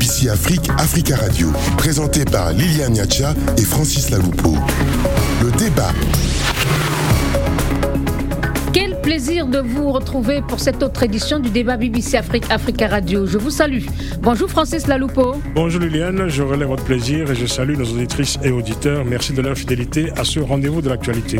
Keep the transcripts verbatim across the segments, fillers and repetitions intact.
B C Afrique, Africa Radio, présenté par Liliane Niacha et Francis Laloupo. Le débat. Quel plaisir de vous retrouver pour cette autre édition du débat B B C Afrique, Africa Radio. Je vous salue. Bonjour Francis Laloupo. Bonjour Liliane, je relève votre plaisir et je salue nos auditrices et auditeurs. Merci de leur fidélité à ce rendez-vous de l'actualité.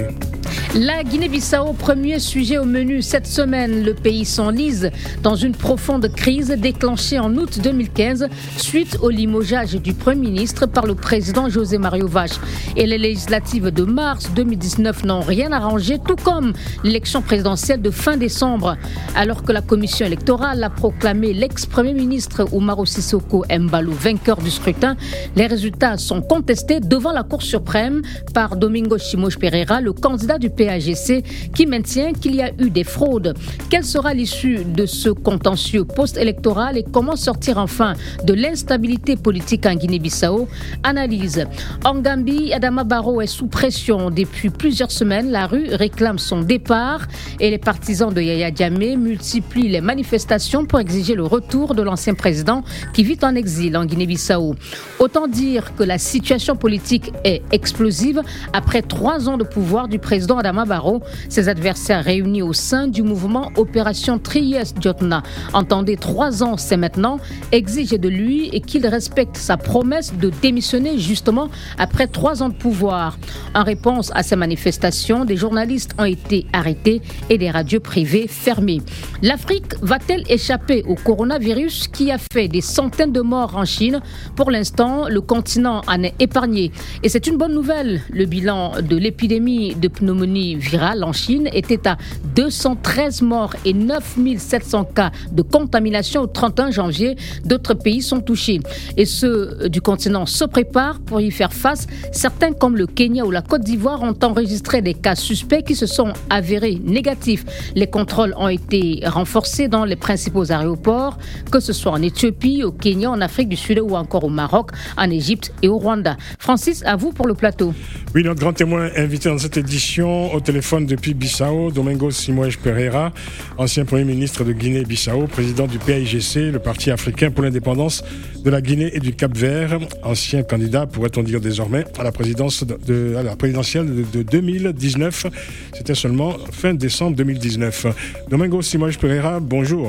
La Guinée-Bissau, premier sujet au menu cette semaine. Le pays s'enlise dans une profonde crise déclenchée en août deux mille quinze suite au limogeage du Premier ministre par le président José Mario Vach. Et les législatives de mars deux mille dix-neuf n'ont rien arrangé, tout comme l'élection présidentielle de fin décembre. Alors que la commission électorale a proclamé l'ex-premier ministre Umaro Sissoko Embalo vainqueur du scrutin, les résultats sont contestés devant la Cour suprême par Domingo Chimoche Pereira, le candidat du P A G C, qui maintient qu'il y a eu des fraudes. Quelle sera l'issue de ce contentieux post-électoral et comment sortir enfin de l'instabilité politique en Guinée-Bissau? Analyse. En Gambie, Adama Barrow est sous pression depuis plusieurs semaines. La rue réclame son départ et les partisans de Yaya Jammeh multiplient les manifestations pour exiger le retour de l'ancien président qui vit en exil en Guinée-Bissau. Autant dire que la situation politique est explosive après trois ans de pouvoir du président Adama Barrow. Ses adversaires réunis au sein du mouvement Opération Trieste Jotna, entendez trois ans c'est maintenant, exigent de lui et qu'il respecte sa promesse de démissionner justement après trois ans de pouvoir. En réponse à ces manifestations, des journalistes ont été arrêtés et des radios privées fermées. L'Afrique va-t-elle échapper au coronavirus qui a fait des centaines de morts en Chine? Pour l'instant, le continent en est épargné. Et c'est une bonne nouvelle. Le bilan de l'épidémie de pneumonie virale en Chine était à deux cent treize morts et neuf mille sept cents cas de contamination au trente et un janvier. D'autres pays sont touchés. Et ceux du continent se préparent pour y faire face. Certains, comme le Kenya ou la Côte d'Ivoire, ont enregistré des cas suspects qui se sont avérés négatifs. Les contrôles ont été renforcés dans les principaux aéroports, que ce soit en Éthiopie, au Kenya, en Afrique du Sud ou encore au Maroc, en Égypte et au Rwanda. Francis, à vous pour le plateau. Oui, notre grand témoin invité dans cette édition au téléphone depuis Bissau, Domingo Chimoche Pereira, ancien Premier ministre de Guinée-Bissau, président du P A I G C, le Parti africain pour l'indépendance de la Guinée et du Cap-Vert, ancien candidat, pourrait-on dire désormais, à la présidence de, de, à la présidentielle de, de deux mille dix-neuf. C'était seulement fin décembre deux mille dix-neuf. Domingo Chimoche Pereira, bonjour.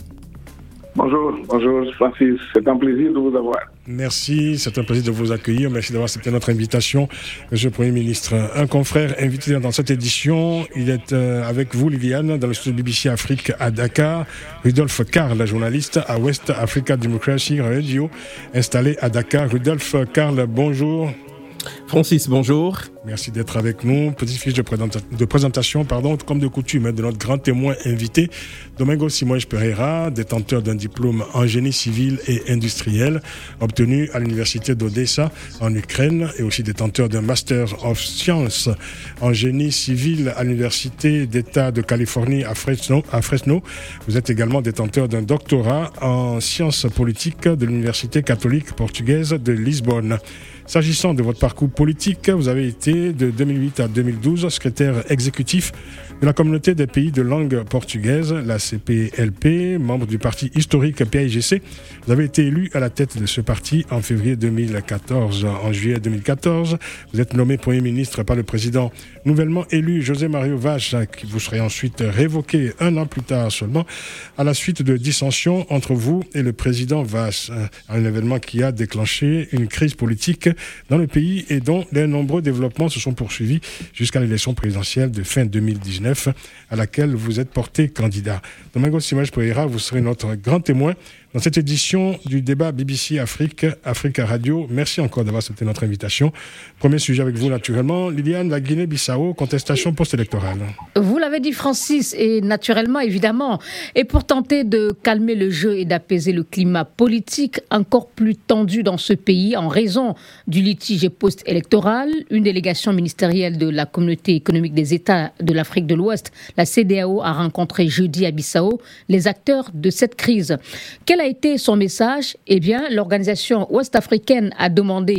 Bonjour, bonjour Francis, c'est un plaisir de vous avoir. Merci, c'est un plaisir de vous accueillir. Merci d'avoir accepté notre invitation, Monsieur le Premier ministre. Un confrère invité dans cette édition, il est euh, avec vous, Liliane, dans le studio B B C Afrique à Dakar. Rudolf Karl, journaliste à West Africa Democracy Radio, installé à Dakar. Rudolf Karl, bonjour. Francis, bonjour. Merci d'être avec nous. Petite fiche de, présenta- de présentation, pardon, comme de coutume, hein, de notre grand témoin invité, Domingo Chimoche Pereira, détenteur d'un diplôme en génie civil et industriel, obtenu à l'université d'Odessa en Ukraine, et aussi détenteur d'un Master of Science en génie civil à l'université d'État de Californie à Fresno, à Fresno. Vous êtes également détenteur d'un doctorat en sciences politiques de l'université catholique portugaise de Lisbonne. S'agissant de votre parcours politique, vous avez été de deux mille huit à deux mille douze secrétaire exécutif de la communauté des pays de langue portugaise, la C P L P, membre du parti historique P A I G C. Vous avez été élu à la tête de ce parti en février deux mille quatorze. En juillet deux mille quatorze, vous êtes nommé Premier ministre par le président nouvellement élu José Mario Vach, qui vous serez ensuite révoqué un an plus tard seulement, à la suite de dissensions entre vous et le président Vach. Un événement qui a déclenché une crise politique dans le pays et dont les nombreux développements se sont poursuivis jusqu'à l'élection présidentielle de fin deux mille dix-neuf à laquelle vous êtes porté candidat. Domingo Chimoche Pereira, vous serez notre grand témoin dans cette édition du débat B B C Afrique, Africa Radio. Merci encore d'avoir accepté notre invitation. Premier sujet avec vous, naturellement. Liliane, la Guinée-Bissau, contestation post-électorale. Vous l'avez dit, Francis, et naturellement, évidemment. Et pour tenter de calmer le jeu et d'apaiser le climat politique encore plus tendu dans ce pays en raison du litige post-électoral, une délégation ministérielle de la Communauté économique des États de l'Afrique de l'Ouest, la C E D E A O, a rencontré jeudi à Bissau les acteurs de cette crise. Quel a été son message? Eh bien, l'organisation ouest-africaine a demandé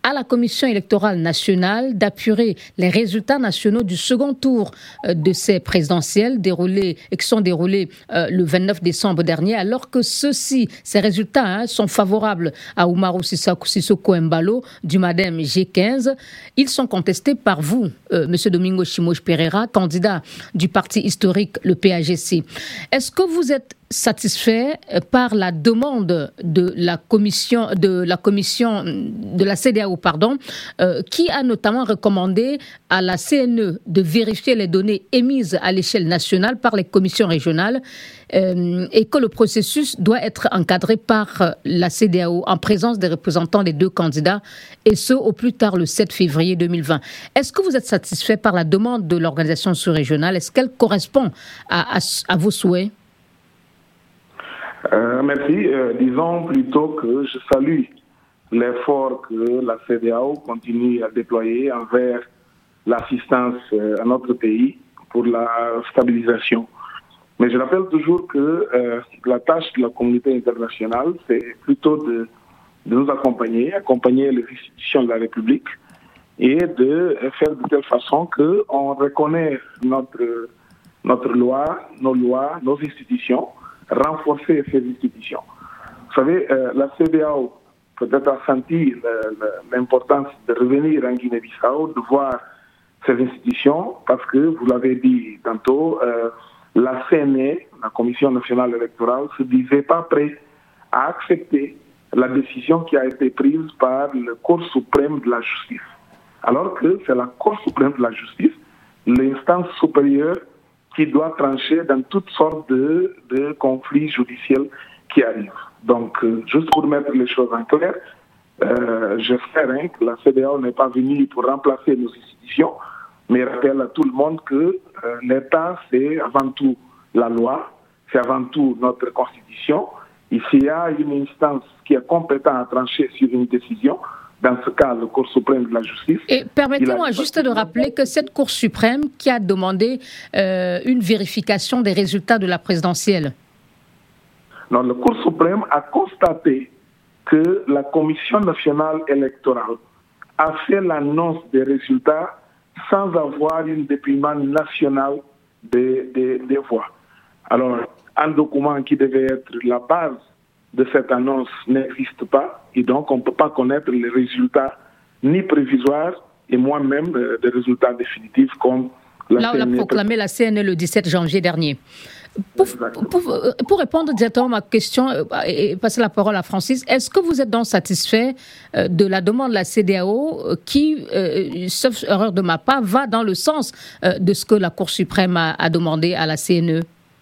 à la Commission électorale nationale d'apurer les résultats nationaux du second tour de ces présidentielles déroulées, qui sont déroulées euh, le vingt-neuf décembre dernier, alors que ceux-ci, ces résultats hein, sont favorables à Umaru Sissoko Embalo du MADEM G quinze. Ils sont contestés par vous, euh, M. Domingo Chimoche Pereira, candidat du parti historique, le P A G C. Est-ce que vous êtes satisfait par la demande de la commission de la commission de la C E D E A O, pardon, euh, qui a notamment recommandé à la C N E de vérifier les données émises à l'échelle nationale par les commissions régionales euh, et que le processus doit être encadré par la C E D E A O en présence des représentants des deux candidats, et ce au plus tard le sept février deux mille vingt. Est-ce que vous êtes satisfait par la demande de l'organisation sous-régionale? Est-ce qu'elle correspond à, à, à vos souhaits? Euh, merci. Euh, disons plutôt que je salue l'effort que la C E D E A O continue à déployer envers l'assistance euh, à notre pays pour la stabilisation. Mais je rappelle toujours que euh, la tâche de la communauté internationale, c'est plutôt de, de nous accompagner, accompagner les institutions de la République et de faire de telle façon qu'on reconnaisse notre, notre loi, nos lois, nos institutions, renforcer ces institutions. Vous savez, euh, la C E D E A O peut-être a senti l'importance de revenir en Guinée-Bissau, de voir ces institutions, parce que, vous l'avez dit tantôt, euh, la C N E, la Commission nationale électorale, se disait pas prête à accepter la décision qui a été prise par le Cour suprême de la justice. Alors que c'est la Cour suprême de la justice, l'instance supérieure, qui doit trancher dans toutes sortes de, de conflits judiciaires qui arrivent. Donc, euh, juste pour mettre les choses en clair, euh, j'espère hein, que la C E D E A O n'est pas venue pour remplacer nos institutions, mais rappelle à tout le monde que euh, l'État, c'est avant tout la loi, c'est avant tout notre Constitution. Et s'il y a une instance qui est compétente à trancher sur une décision, dans ce cas, le Cour suprême de la justice. Et permettez-moi juste de rappeler que cette Cour suprême qui a demandé euh, une vérification des résultats de la présidentielle. Non, le Cour suprême a constaté que la Commission nationale électorale a fait l'annonce des résultats sans avoir un dépouillement national des, des, des voix. Alors, un document qui devait être la base de cette annonce n'existe pas, et donc on ne peut pas connaître les résultats ni provisoires et moi-même euh, des résultats définitifs comme la Là, on C N E. l'a proclamé la C N E le dix-sept janvier dernier. Pour, pour, pour répondre directement à ma question et passer la parole à Francis, est-ce que vous êtes donc satisfait de la demande de la C E D E A O qui, euh, sauf erreur de ma part, va dans le sens de ce que la Cour suprême a, a demandé à la C N E?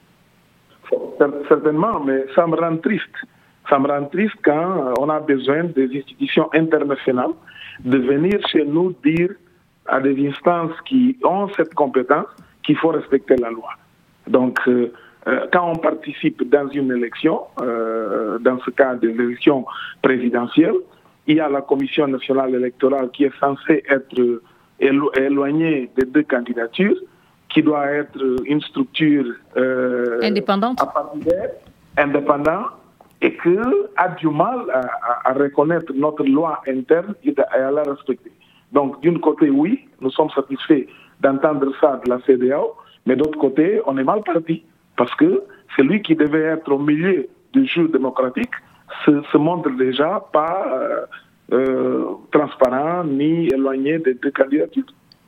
Certainement, mais ça me rend triste. Ça me rend triste quand on a besoin des institutions internationales de venir chez nous dire à des instances qui ont cette compétence qu'il faut respecter la loi. Donc, euh, euh, quand on participe dans une élection, euh, dans ce cas de l'élection présidentielle, il y a la Commission nationale électorale qui est censée être élo- éloignée des deux candidatures, qui doit être une structure euh, indépendante, indépendante, et qui a du mal à, à, à reconnaître notre loi interne et à la respecter. Donc, d'un côté, oui, nous sommes satisfaits d'entendre ça de la C E D E A O, mais d'autre côté, on est mal parti, parce que celui qui devait être au milieu du jeu démocratique se, se montre déjà pas euh, euh, transparent ni éloigné des deux candidatures.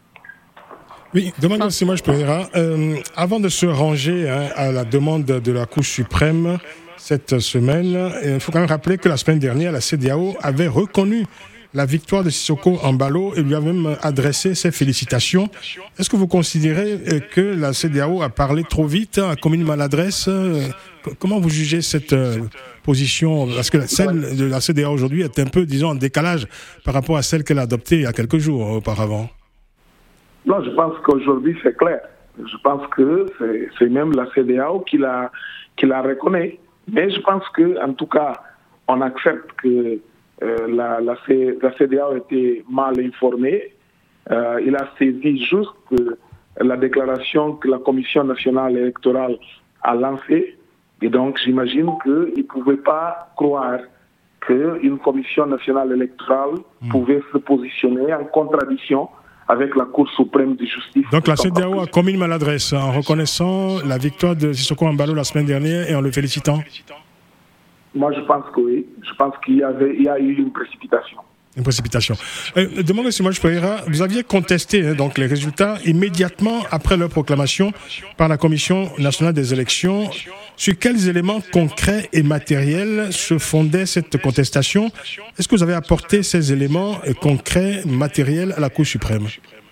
Oui, Domingo Chimoche Pereira, euh, avant de se ranger hein, à la demande de la Cour suprême cette semaine, il faut quand même rappeler que la semaine dernière, la C E D E A O avait reconnu la victoire de Sissoko Embalo et lui a même adressé ses félicitations. Est-ce que vous considérez que la C E D E A O a parlé trop vite, a commis une maladresse? Comment vous jugez cette position? Parce que celle de la C E D E A O aujourd'hui est un peu, disons, en décalage par rapport à celle qu'elle a adoptée il y a quelques jours auparavant. Non, je pense qu'aujourd'hui, c'est clair. Je pense que c'est, c'est même la C E D E A O qui la, qui la reconnaît. Mais je pense qu'en tout cas, on accepte que euh, la, la, C, la C E D E A O était mal informée. Euh, il a saisi juste euh, la déclaration que la Commission nationale électorale a lancée. Et donc, j'imagine qu'il ne pouvait pas croire qu'une commission nationale électorale mmh. pouvait se positionner en contradiction avec la Cour suprême de justice. Donc la C E D E A O a commis une maladresse en reconnaissant la victoire de Sissoko Embaló la semaine dernière et en le félicitant. Moi, je pense que oui. Je pense qu'il y avait, il y a eu une précipitation. Une précipitation. Euh, demandez si moi je Pereira, vous aviez contesté hein, donc les résultats immédiatement après leur proclamation par la Commission nationale des élections. Sur quels éléments concrets et matériels se fondait cette contestation? Est-ce que vous avez apporté ces éléments concrets, matériels à la Cour suprême?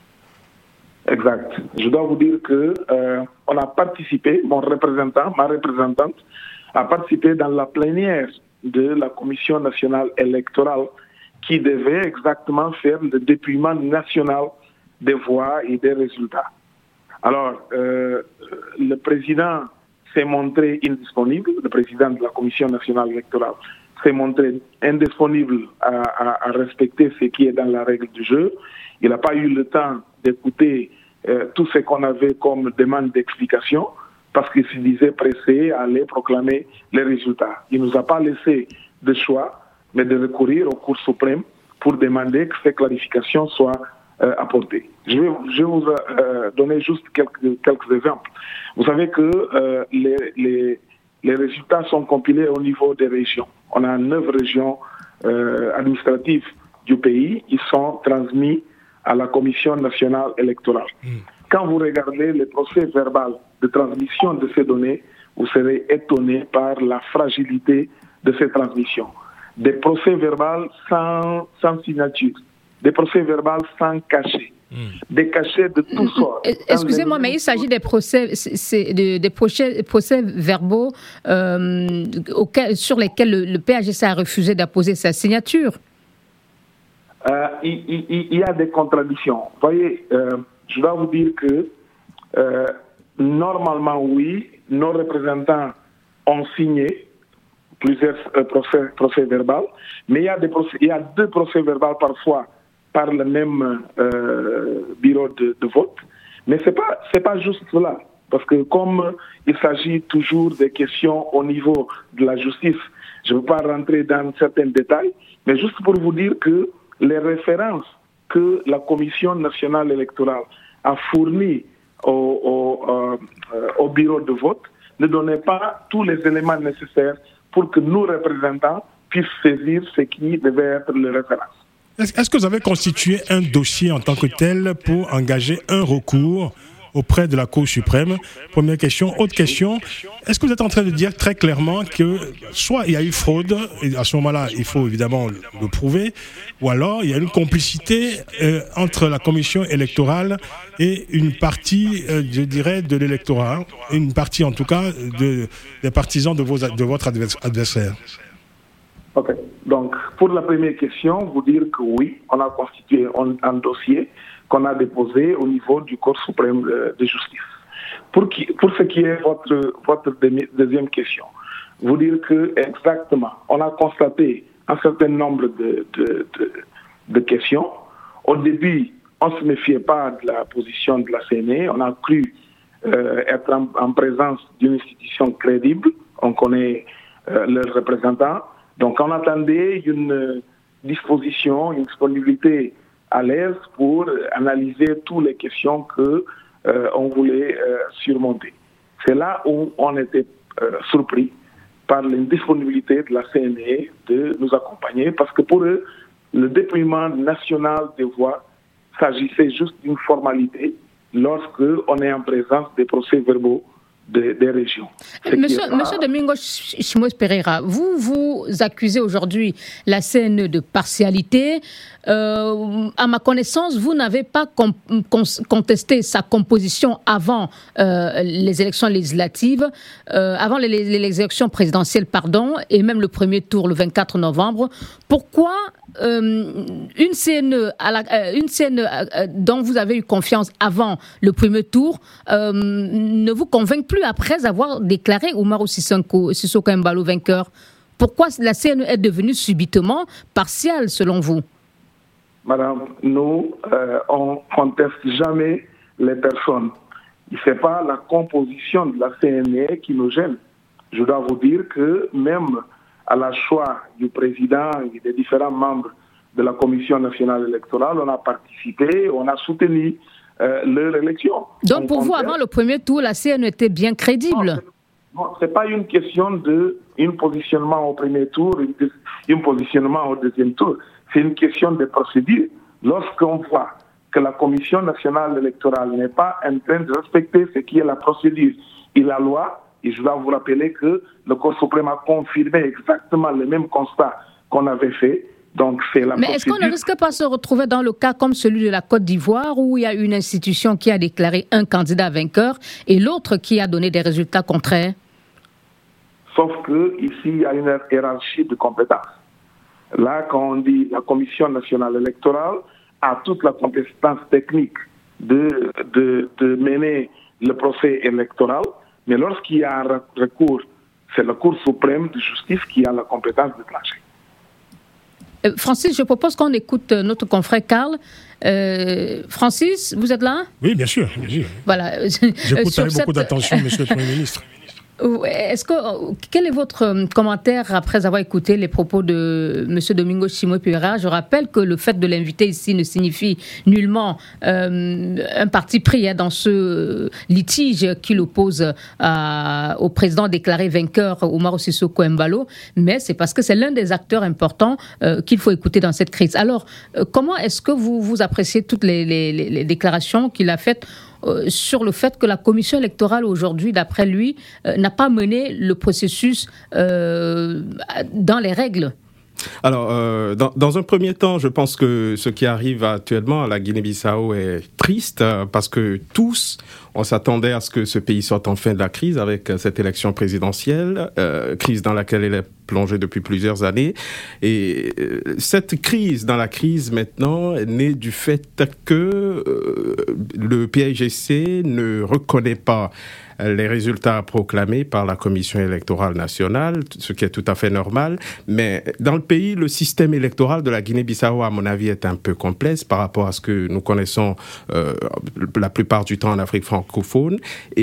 Exact. Je dois vous dire que euh, on a participé, mon représentant, ma représentante, a participé dans la plénière de la Commission nationale électorale qui devait exactement faire le dépouillement national des voix et des résultats. Alors, euh, le président s'est montré indisponible, le président de la Commission nationale électorale s'est montré indisponible à, à, à respecter ce qui est dans la règle du jeu. Il n'a pas eu le temps d'écouter euh, tout ce qu'on avait comme demande d'explication parce qu'il se disait pressé à aller proclamer les résultats. Il ne nous a pas laissé de choix, mais de recourir au Cour suprême pour demander que ces clarifications soient euh, apportées. Je vais, je vais vous euh, donner juste quelques, quelques exemples. Vous savez que euh, les, les, les résultats sont compilés au niveau des régions. On a neuf régions euh, administratives du pays. Ils sont transmis à la Commission nationale électorale. Mmh. Quand vous regardez le procès verbal de transmission de ces données, vous serez étonné par la fragilité de ces transmissions. Des procès verbaux sans, sans signature, des procès verbaux sans cachet, mmh. des cachets de tous sorts. Excusez-moi, mais il s'agit des procès, c'est, des, des procès, procès verbaux euh, auxquels, sur lesquels le, le P A G C a refusé d'apposer sa signature. Euh, il, il, il y a des contradictions. Vous voyez, euh, je dois vous dire que euh, normalement, oui, nos représentants ont signé plusieurs euh, procès, procès verbaux, mais il y a, des procès, il y a deux procès verbaux parfois par le même euh, bureau de, de vote, mais ce n'est pas, c'est pas juste cela, parce que comme il s'agit toujours des questions au niveau de la justice, je ne veux pas rentrer dans certains détails, mais juste pour vous dire que les références que la Commission nationale électorale a fournies au, au, euh, au bureau de vote ne donnaient pas tous les éléments nécessaires pour que nos représentants puissent saisir ce qui devait être les références. Est-ce, est-ce que vous avez constitué un dossier en tant que tel pour engager un recours auprès de la Cour suprême? Première question. Autre question, est-ce que vous êtes en train de dire très clairement que soit il y a eu fraude, et à ce moment-là, il faut évidemment le, le prouver, ou alors il y a une complicité euh, entre la commission électorale et une partie, euh, je dirais, de l'électorat, une partie en tout cas de, des partisans de, vos, de votre adversaire? Ok. Donc, pour la première question, vous dire que oui, on a constitué un, un dossier qu'on a déposé au niveau du Cour suprême de justice. Pour, qui, pour ce qui est votre, votre deuxième question, vous dire que exactement, on a constaté un certain nombre de, de, de, de questions. Au début, on ne se méfiait pas de la position de la C N E. On a cru euh, être en, en présence d'une institution crédible. On connaît euh, leurs représentants. Donc, on attendait une disposition, une disponibilité à l'aise pour analyser toutes les questions que euh, on voulait euh, surmonter. C'est là où on était euh, surpris par l'indisponibilité de la C N E de nous accompagner, parce que pour eux, le dépouillement national des voix s'agissait juste d'une formalité lorsque on est en présence des procès-verbaux Des, des régions. Monsieur, pas... Monsieur Domingos Simões Pereira, vous vous accusez aujourd'hui la C N E de partialité. Euh, à ma connaissance, vous n'avez pas com- con- contesté sa composition avant euh, les élections législatives, euh, avant les, les, les élections présidentielles, pardon, et même le premier tour le vingt-quatre novembre. Pourquoi euh, une C N E, à la, euh, une C N E euh, dont vous avez eu confiance avant le premier tour euh, ne vous convainc plus après avoir déclaré Umaru Sissoko, Sissoko Embaló vainqueur? Pourquoi la C N E est devenue subitement partiale selon vous? Madame, nous, euh, on ne conteste jamais les personnes. Ce n'est pas la composition de la C N E qui nous gêne. Je dois vous dire que même à la choix du président et des différents membres de la Commission nationale électorale, on a participé, on a soutenu euh, leur élection. Donc on pour vous, avant le premier tour, la C N était bien crédible? Non, ce n'est pas une question de un positionnement au premier tour, un positionnement au deuxième tour. C'est une question de procédure. Lorsqu'on voit que la Commission nationale électorale n'est pas en train de respecter ce qui est la procédure et la loi, et je dois vous rappeler que le Cour suprême a confirmé exactement le même constat qu'on avait fait. Donc, c'est la Mais procédure. Est-ce qu'on ne risque pas de se retrouver dans le cas comme celui de la Côte d'Ivoire où il y a une institution qui a déclaré un candidat vainqueur et l'autre qui a donné des résultats contraires? Sauf qu'ici, il y a une hiérarchie de compétences. Là, quand on dit la Commission nationale électorale a toute la compétence technique de, de, de mener le procès électoral, mais lorsqu'il y a un recours, c'est la Cour suprême de justice qui a la compétence de trancher. Euh, Francis, je propose qu'on écoute notre confrère Karl. Euh, Francis, vous êtes là? Oui, bien sûr. Bien sûr. Voilà. J'écoute avec cette... beaucoup d'attention, monsieur le Premier ministre. Est-ce que, quel est votre commentaire après avoir écouté les propos de M. Domingos Simões Pereira? Je rappelle que le fait de l'inviter ici ne signifie nullement euh, un parti pris hein, dans ce litige qui l'oppose à, au président déclaré vainqueur Umaro Sissoco Embalo, mais c'est parce que c'est l'un des acteurs importants euh, qu'il faut écouter dans cette crise. Alors, euh, comment est-ce que vous, vous appréciez toutes les, les, les déclarations qu'il a faites Euh, sur le fait que la commission électorale aujourd'hui, d'après lui, euh, n'a pas mené le processus euh, dans les règles? Alors, euh, dans, dans un premier temps, je pense que ce qui arrive actuellement à la Guinée-Bissau est triste euh, parce que tous, on s'attendait à ce que ce pays sorte enfin de la crise avec euh, cette élection présidentielle, euh, crise dans laquelle elle est plongée depuis plusieurs années. Et euh, cette crise dans la crise maintenant est née du fait que euh, le P I G C ne reconnaît pas les résultats proclamés par la Commission électorale nationale, ce qui est tout à fait normal. Mais dans le pays, le système électoral de la Guinée-Bissau, à mon avis, est un peu complexe par rapport à ce que nous connaissons euh, la plupart du temps en Afrique francophone.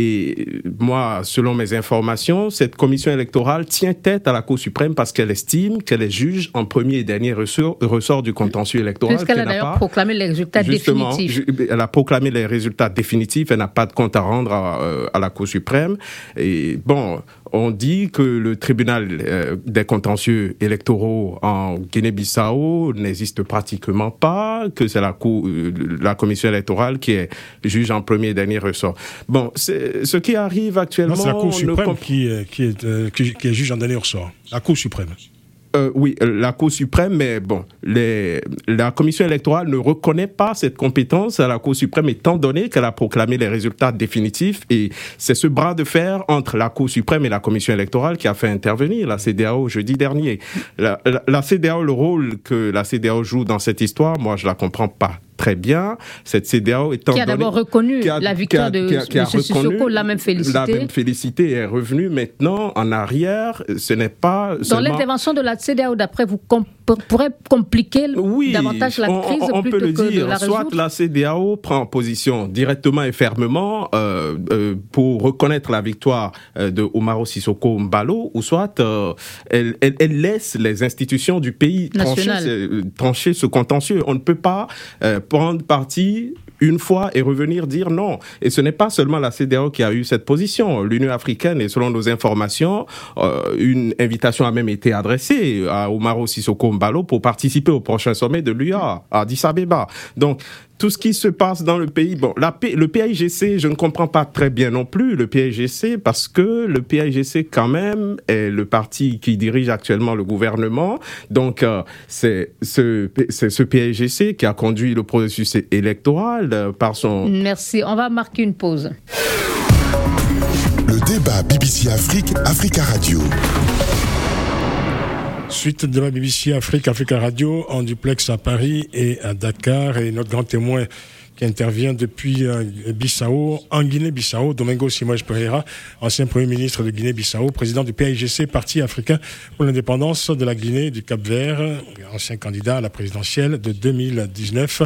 Et moi, selon mes informations, cette Commission électorale tient tête à la Cour suprême parce qu'elle estime qu'elle est juge en premier et dernier ressort, ressort du contentieux électoral. Puisqu'elle a d'ailleurs pas, proclamé les résultats définitifs. Elle a proclamé les résultats définitifs, elle n'a pas de compte à rendre à, à la Cour suprême. Et bon, on dit que le tribunal euh, des contentieux électoraux en Guinée-Bissau n'existe pratiquement pas, que c'est la, cour, euh, la commission électorale qui est juge en premier et dernier ressort. Bon, c'est, ce qui arrive actuellement... Non, c'est la Cour suprême ne... qui, qui, est, euh, qui, qui est juge en dernier ressort. La Cour suprême. Euh, oui, la Cour suprême, mais bon, les, la commission électorale ne reconnaît pas cette compétence à la Cour suprême étant donné qu'elle a proclamé les résultats définitifs et c'est ce bras de fer entre la Cour suprême et la commission électorale qui a fait intervenir la C D A O jeudi dernier. La, la, la C D A O, le rôle que la C D A O joue dans cette histoire, moi je la comprends pas très bien. Cette C D A O étant qui a donné, d'abord reconnu qui a, la victoire qui a, de qui a, qui a M. Sissoko, l'a même félicité. La même félicité est revenue maintenant en arrière. Ce n'est pas Dans seulement... l'intervention de la C D A O, d'après vous, com- pourrait compliquer oui, davantage la crise on, on plutôt peut le que dire. de la Soit résoudre. la C D A O prend position directement et fermement euh, euh, pour reconnaître la victoire euh, de Umaro Sissoco Embalo, ou soit euh, elle, elle, elle laisse les institutions du pays trancher, euh, trancher ce contentieux. On ne peut pas euh, prendre parti une fois et revenir dire non. Et ce n'est pas seulement la C D A O qui a eu cette position. L'Union africaine, et selon nos informations, euh, une invitation a même été adressée à Umaro Sissoco Embalo pour participer au prochain sommet de l'U A à Addis Abeba. Donc, tout ce qui se passe dans le pays, bon, la P, le P I G C, je ne comprends pas très bien non plus le P I G C parce que le P I G C quand même est le parti qui dirige actuellement le gouvernement. Donc euh, c'est ce, c'est ce P I G C qui a conduit le processus électoral euh, par son... Merci, on va marquer une pause. Le débat B B C Afrique, Africa Radio. Suite de la B B C Afrique, Africa Radio, en duplex à Paris et à Dakar. Et notre grand témoin qui intervient depuis euh, Bissau, en Guinée-Bissau, Domingos Simões Pereira, ancien Premier ministre de Guinée-Bissau, président du P I G C, Parti africain pour l'indépendance de la Guinée et du Cap-Vert, ancien candidat à la présidentielle de deux mille dix-neuf.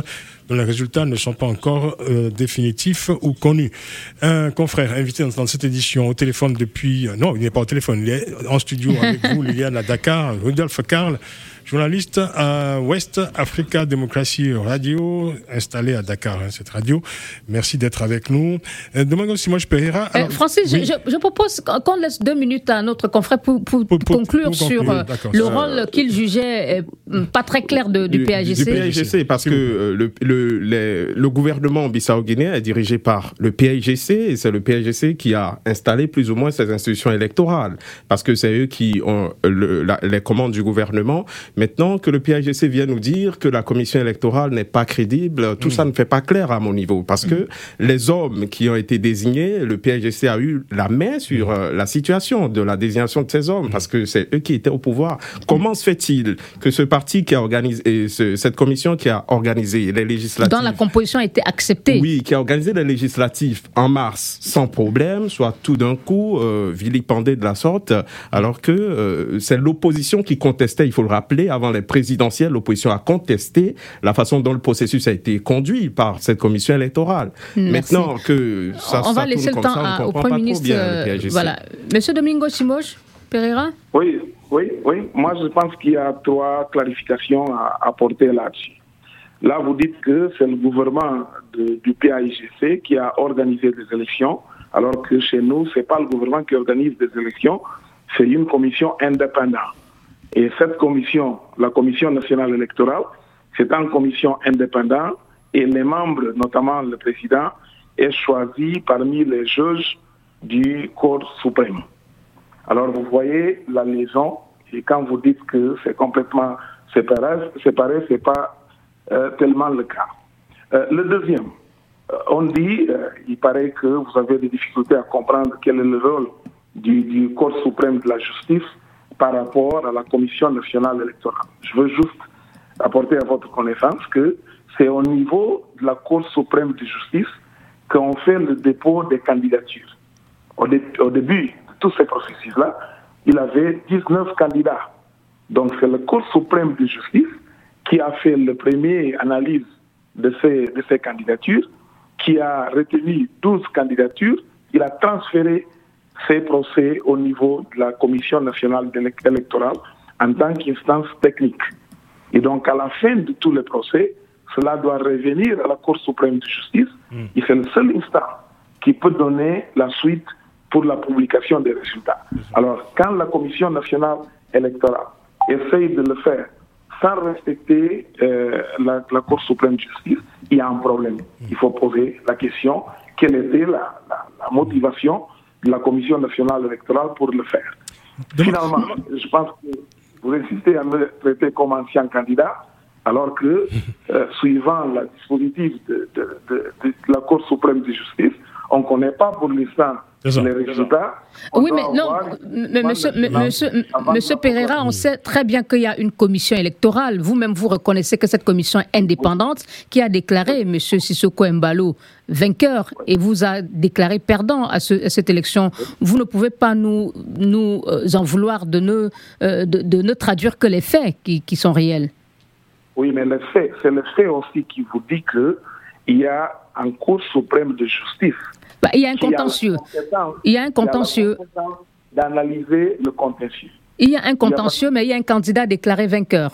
dont les résultats ne sont pas encore euh, définitifs ou connus. Un confrère invité dans cette édition au téléphone depuis... Euh, non, il n'est pas au téléphone, il est en studio avec vous, Liliane, à Dakar, Rudolf Karl, journaliste à West Africa Democracy Radio, installé à Dakar, hein, cette radio. Merci d'être avec nous. Euh, Domingo Simões Pereira. Euh, Francis, oui. je, je propose qu'on laisse deux minutes à notre confrère pour, pour, pour, pour conclure pour sur conclure, le rôle euh, qu'il jugeait euh, pas très clair de, du, du P A G C. Du P A G C, parce que euh, le, le, le, le gouvernement bissau-guinéen est dirigé par le P A G C, et c'est le P A G C qui a installé plus ou moins ces institutions électorales, parce que c'est eux qui ont le, la, les commandes du gouvernement. Maintenant que le P A G C vient nous dire que la commission électorale n'est pas crédible, tout mmh. ça ne fait pas clair à mon niveau, parce que mmh. les hommes qui ont été désignés, le P A G C a eu la main sur euh, la situation de la désignation de ces hommes, mmh. parce que c'est eux qui étaient au pouvoir. Comment se fait-il que ce parti qui a organisé, et ce, cette commission qui a organisé les législatives... Dont la composition a été acceptée. Oui, qui a organisé les législatives en mars sans problème, soit tout d'un coup euh, vilipendée de la sorte, alors que euh, c'est l'opposition qui contestait, il faut le rappeler, avant les présidentielles, l'opposition a contesté la façon dont le processus a été conduit par cette commission électorale. Merci. Maintenant que ça, on ça va laisser le temps ça, à, au Premier ministre. Euh, voilà, Monsieur Domingo Simões Pereira. Oui, oui, oui. Moi, je pense qu'il y a trois clarifications à apporter là-dessus. Là, vous dites que c'est le gouvernement de, du P A G C qui a organisé des élections, alors que chez nous, c'est pas le gouvernement qui organise des élections, c'est une commission indépendante. Et cette commission, la Commission nationale électorale, c'est une commission indépendante et les membres, notamment le président, est choisi parmi les juges du Corps suprême. Alors vous voyez la liaison, et quand vous dites que c'est complètement séparé, séparé ce n'est pas euh, tellement le cas. Euh, le deuxième, euh, on dit, euh, il paraît que vous avez des difficultés à comprendre quel est le rôle du, du Corps suprême de la justice par rapport à la Commission nationale électorale. Je veux juste apporter à votre connaissance que c'est au niveau de la Cour suprême de justice qu'on fait le dépôt des candidatures. Au, dé- au début de tous ces processus-là, il y avait dix-neuf candidats. Donc c'est la Cour suprême de justice qui a fait la première analyse de ces, de ces candidatures, qui a retenu douze candidatures, il a transféré ces procès au niveau de la Commission nationale électorale en tant qu'instance technique. Et donc, à la fin de tous les procès, cela doit revenir à la Cour suprême de justice. Mmh. Et c'est le seul instant qui peut donner la suite pour la publication des résultats. Mmh. Alors, quand la Commission nationale électorale essaye de le faire sans respecter euh, la, la Cour suprême de justice, il y a un problème. Mmh. Il faut poser la question, quelle était la, la, la motivation de la Commission nationale électorale pour le faire. Finalement, je pense que vous insistez à me traiter comme ancien candidat, alors que, euh, suivant le dispositif de, de, de, de la Cour suprême de justice, on ne connaît pas pour l'instant les résultats. Oui, mais non, mais monsieur, monsieur, monsieur Pereira, on sait très bien qu'il y a une commission électorale. Vous-même, vous reconnaissez que cette commission est indépendante qui a déclaré monsieur Sissoko Embalo vainqueur et vous a déclaré perdant à, ce, à cette élection. Vous ne pouvez pas nous, nous euh, en vouloir de ne, euh, de, de ne traduire que les faits qui, qui sont réels. Oui, mais les faits, c'est le fait aussi qui vous dit qu'il y a un Cour suprême de justice. Bah, il y a un contentieux. Il y a un contentieux. D'analyser le contentieux. Il y a un contentieux, il mais il y a un candidat déclaré vainqueur.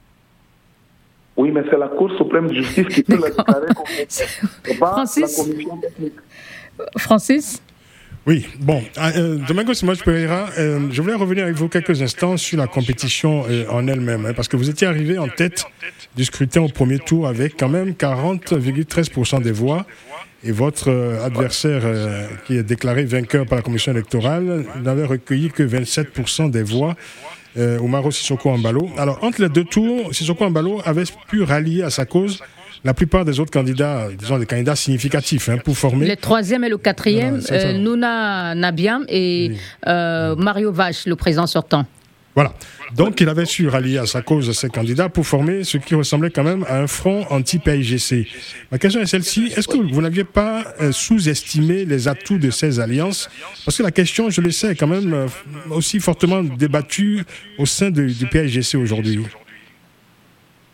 Oui, mais c'est la Cour suprême de justice qui peut le déclarer comme vainqueur. C'est pas Francis? La commission technique. Francis? Oui, bon, euh, Domingo Simões Pereira, euh, je voulais revenir avec vous quelques instants sur la compétition euh, en elle-même, hein, parce que vous étiez arrivé en tête du scrutin au premier tour avec quand même quarante virgule treize pour cent des voix, et votre euh, adversaire euh, qui est déclaré vainqueur par la commission électorale n'avait recueilli que vingt-sept pour cent des voix, euh, Umaro Sissoko Embalo. Alors, entre les deux tours, Sissoko Embalo avait pu rallier à sa cause la plupart des autres candidats, disons des candidats significatifs, hein, pour former... Le troisième et le quatrième, voilà, euh, Nouna Nabiam et oui. euh, Mario Vache, le président sortant. Voilà. Donc, il avait su rallier à sa cause ces candidats pour former ce qui ressemblait quand même à un front anti-P A G C. Ma question est celle-ci. Est-ce que vous n'aviez pas euh, sous-estimé les atouts de ces alliances? Parce que la question, je le sais, est quand même euh, aussi fortement débattue au sein de, du P A G C aujourd'hui.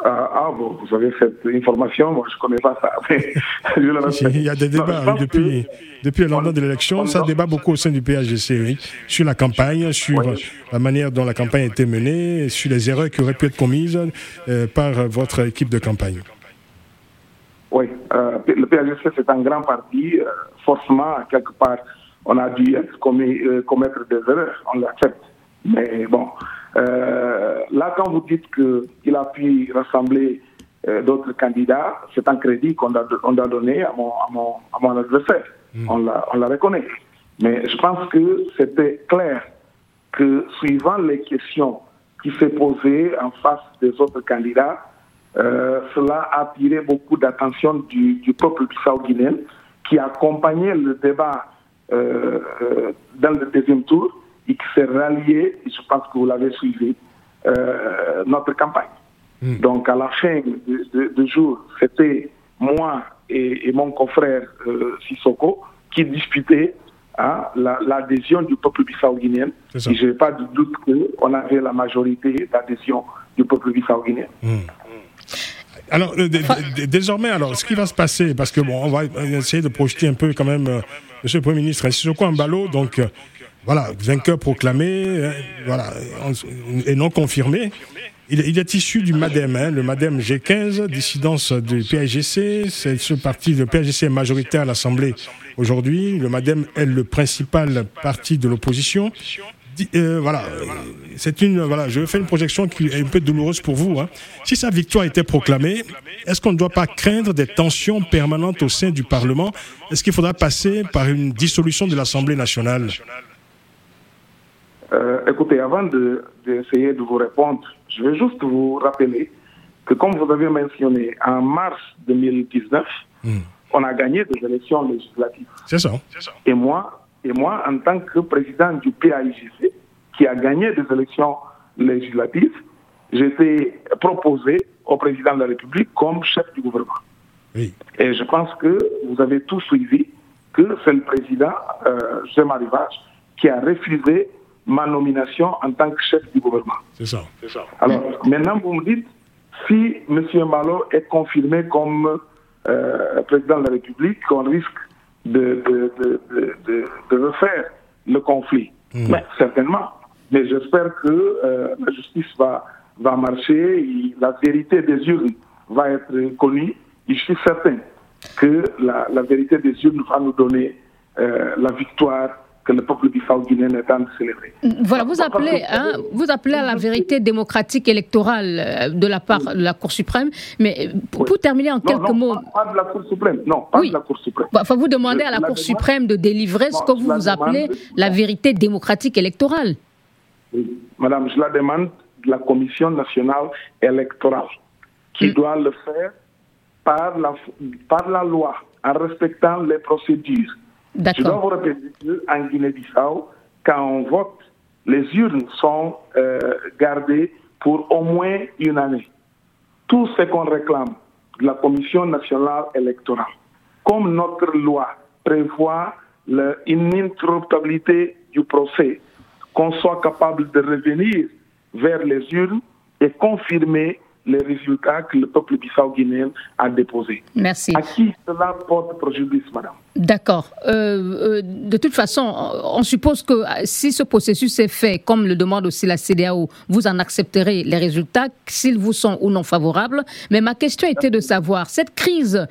Ah, ah bon, vous avez cette information, moi je ne connais pas ça. je Il y a des débats non, hein, depuis, que, depuis le lendemain de l'élection, ça débat beaucoup au sein du P A G C, oui, sur la campagne, sur oui. la manière dont la campagne a été menée, sur les erreurs qui auraient pu être commises euh, par votre équipe de campagne. Oui, euh, le P A G C c'est un grand parti, euh, forcément, quelque part, on a dû commis, euh, commettre des erreurs, on l'accepte. Mais bon, euh, là, quand vous dites qu'il a pu rassembler euh, d'autres candidats, c'est un crédit qu'on a, on a donné à mon, à mon, à mon adversaire. Mmh. On, la, on la reconnaît. Mais je pense que c'était clair que, suivant les questions qui s'est posées en face des autres candidats, euh, cela a attiré beaucoup d'attention du, du peuple bissau-guinéen qui accompagnait le débat euh, dans le deuxième tour et qui s'est rallié, je pense que vous l'avez suivi, euh, notre campagne. Mmh. Donc, à la fin du jour, c'était moi et, et mon confrère euh, Sissoko qui disputaient hein, l'adhésion la, du peuple bissau-guinéen. Et je n'ai pas de doute qu'on avait la majorité d'adhésion du peuple bissau-guinéen. Mmh. Alors, euh, d- d- désormais, alors, ce qui va se passer, parce que bon, on va essayer de projeter un peu quand même, euh, Monsieur le Premier ministre, Sissoko Embalo, donc, euh, voilà, vainqueur proclamé, euh, voilà, et non confirmé. Il, il est issu du MADEM, hein, le MADEM G quinze, dissidence du P A G C. C'est ce parti, le P A G C est majoritaire à l'Assemblée aujourd'hui. Le MADEM est le principal parti de l'opposition. Euh, voilà, c'est une, voilà, je vais faire une projection qui est un peu douloureuse pour vous. Hein. Si sa victoire était proclamée, est-ce qu'on ne doit pas craindre des tensions permanentes au sein du Parlement? Est-ce qu'il faudra passer par une dissolution de l'Assemblée nationale? Euh, écoutez, avant de, d'essayer de vous répondre, je vais juste vous rappeler que, comme vous avez mentionné, en mars deux mille dix-neuf, mmh. on a gagné des élections législatives. C'est ça. Et moi, et moi, en tant que président du P A I G C, qui a gagné des élections législatives, j'étais proposé au président de la République comme chef du gouvernement. Oui. Et je pense que vous avez tous suivi que c'est le président, euh, José Marivage, qui a refusé ma nomination en tant que chef du gouvernement. C'est ça, c'est ça. Alors, maintenant, vous me dites, si M. Malo est confirmé comme euh, président de la République, on risque de, de, de, de, de, de refaire le conflit. Mmh. Mais certainement. Mais j'espère que euh, la justice va, va marcher, et la vérité des urnes va être connue. Et je suis certain que la, la vérité des urnes va nous donner euh, la victoire que le peuple bissau-guinéen est en train de célébrer. Voilà, vous appelez, hein, vous appelez à la vérité démocratique électorale de la part de la Cour suprême, mais pour, oui. pour terminer en non, quelques non, mots... Pas de la Cour suprême, non, pas oui. de la Cour suprême. Enfin, vous demandez à la, la Cour demande, suprême de délivrer non, ce que vous vous appelez demande, la vérité démocratique électorale. Oui, madame, je la demande de la Commission nationale électorale, qui mm. doit le faire par la, par la loi, en respectant les procédures. D'accord. Je dois vous répéter qu'en Guinée-Bissau, quand on vote, les urnes sont euh, gardées pour au moins une année. Tout ce qu'on réclame de la Commission nationale électorale, comme notre loi prévoit le, une ininterruptibilité du procès, qu'on soit capable de revenir vers les urnes et confirmer les résultats que le peuple bissau-guinéen a déposés. Merci. À qui cela porte préjudice, madame? D'accord. Euh, euh, de toute façon, on suppose que si ce processus est fait, comme le demande aussi la C D A O, vous en accepterez les résultats, s'ils vous sont ou non favorables. Mais ma question était de savoir, cette crise,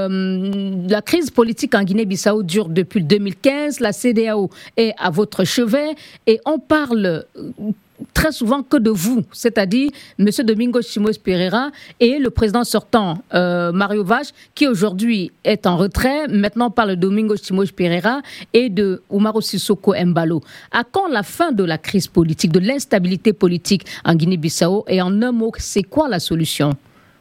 euh, la crise politique en Guinée-Bissau dure depuis deux mille quinze, la C D A O est à votre chevet et on parle très souvent que de vous, c'est-à-dire M. Domingos Simões Pereira et le président sortant euh, Mario Vaz, qui aujourd'hui est en retrait. Maintenant, on parle de Domingos Simões Pereira et de Umaro Sissoko Embalo. À quand la fin de la crise politique, de l'instabilité politique en Guinée-Bissau? Et en un mot, c'est quoi la solution?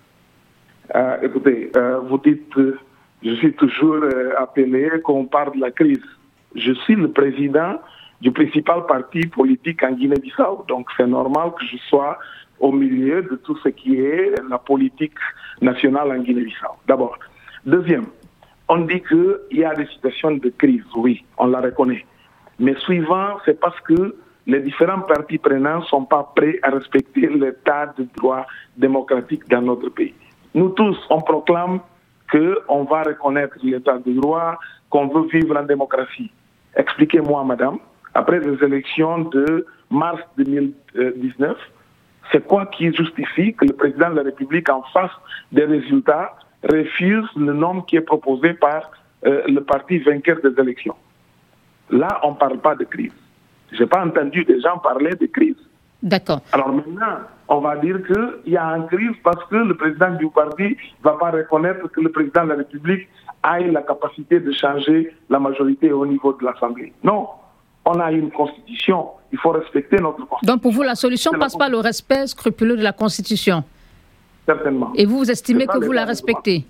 euh, Écoutez, euh, vous dites, euh, je suis toujours euh, appelé qu'on parle de la crise. Je suis le président du principal parti politique en Guinée-Bissau. Donc c'est normal que je sois au milieu de tout ce qui est la politique nationale en Guinée-Bissau. D'abord. Deuxième, on dit qu'il y a des situations de crise, oui, on la reconnaît. Mais suivant, c'est parce que les différents partis prenants ne sont pas prêts à respecter l'état de droit démocratique dans notre pays. Nous tous, on proclame qu'on va reconnaître l'état de droit, qu'on veut vivre en démocratie. Expliquez-moi, madame, après les élections de mars deux mille dix-neuf, c'est quoi qui justifie que le président de la République, en face des résultats, refuse le nom qui est proposé par euh, le parti vainqueur des élections? Là, on ne parle pas de crise. Je n'ai pas entendu des gens parler de crise. D'accord. Alors maintenant, on va dire qu'il y a une crise parce que le président du parti ne va pas reconnaître que le président de la République ait la capacité de changer la majorité au niveau de l'Assemblée. Non, on a une constitution, il faut respecter notre constitution. Donc pour vous, la solution passe par le respect scrupuleux de la constitution? Certainement. Et vous, vous estimez que vous la respectez?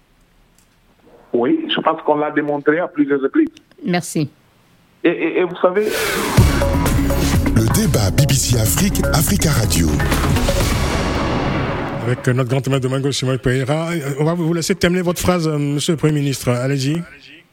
Oui, je pense qu'on l'a démontré à plusieurs reprises. Merci. Et, et, et vous savez... Le débat B B C Afrique, Africa Radio. Avec notre grand témoin Domingo Simões Pereira, on va vous laisser terminer votre phrase, monsieur le Premier ministre. Allez-y.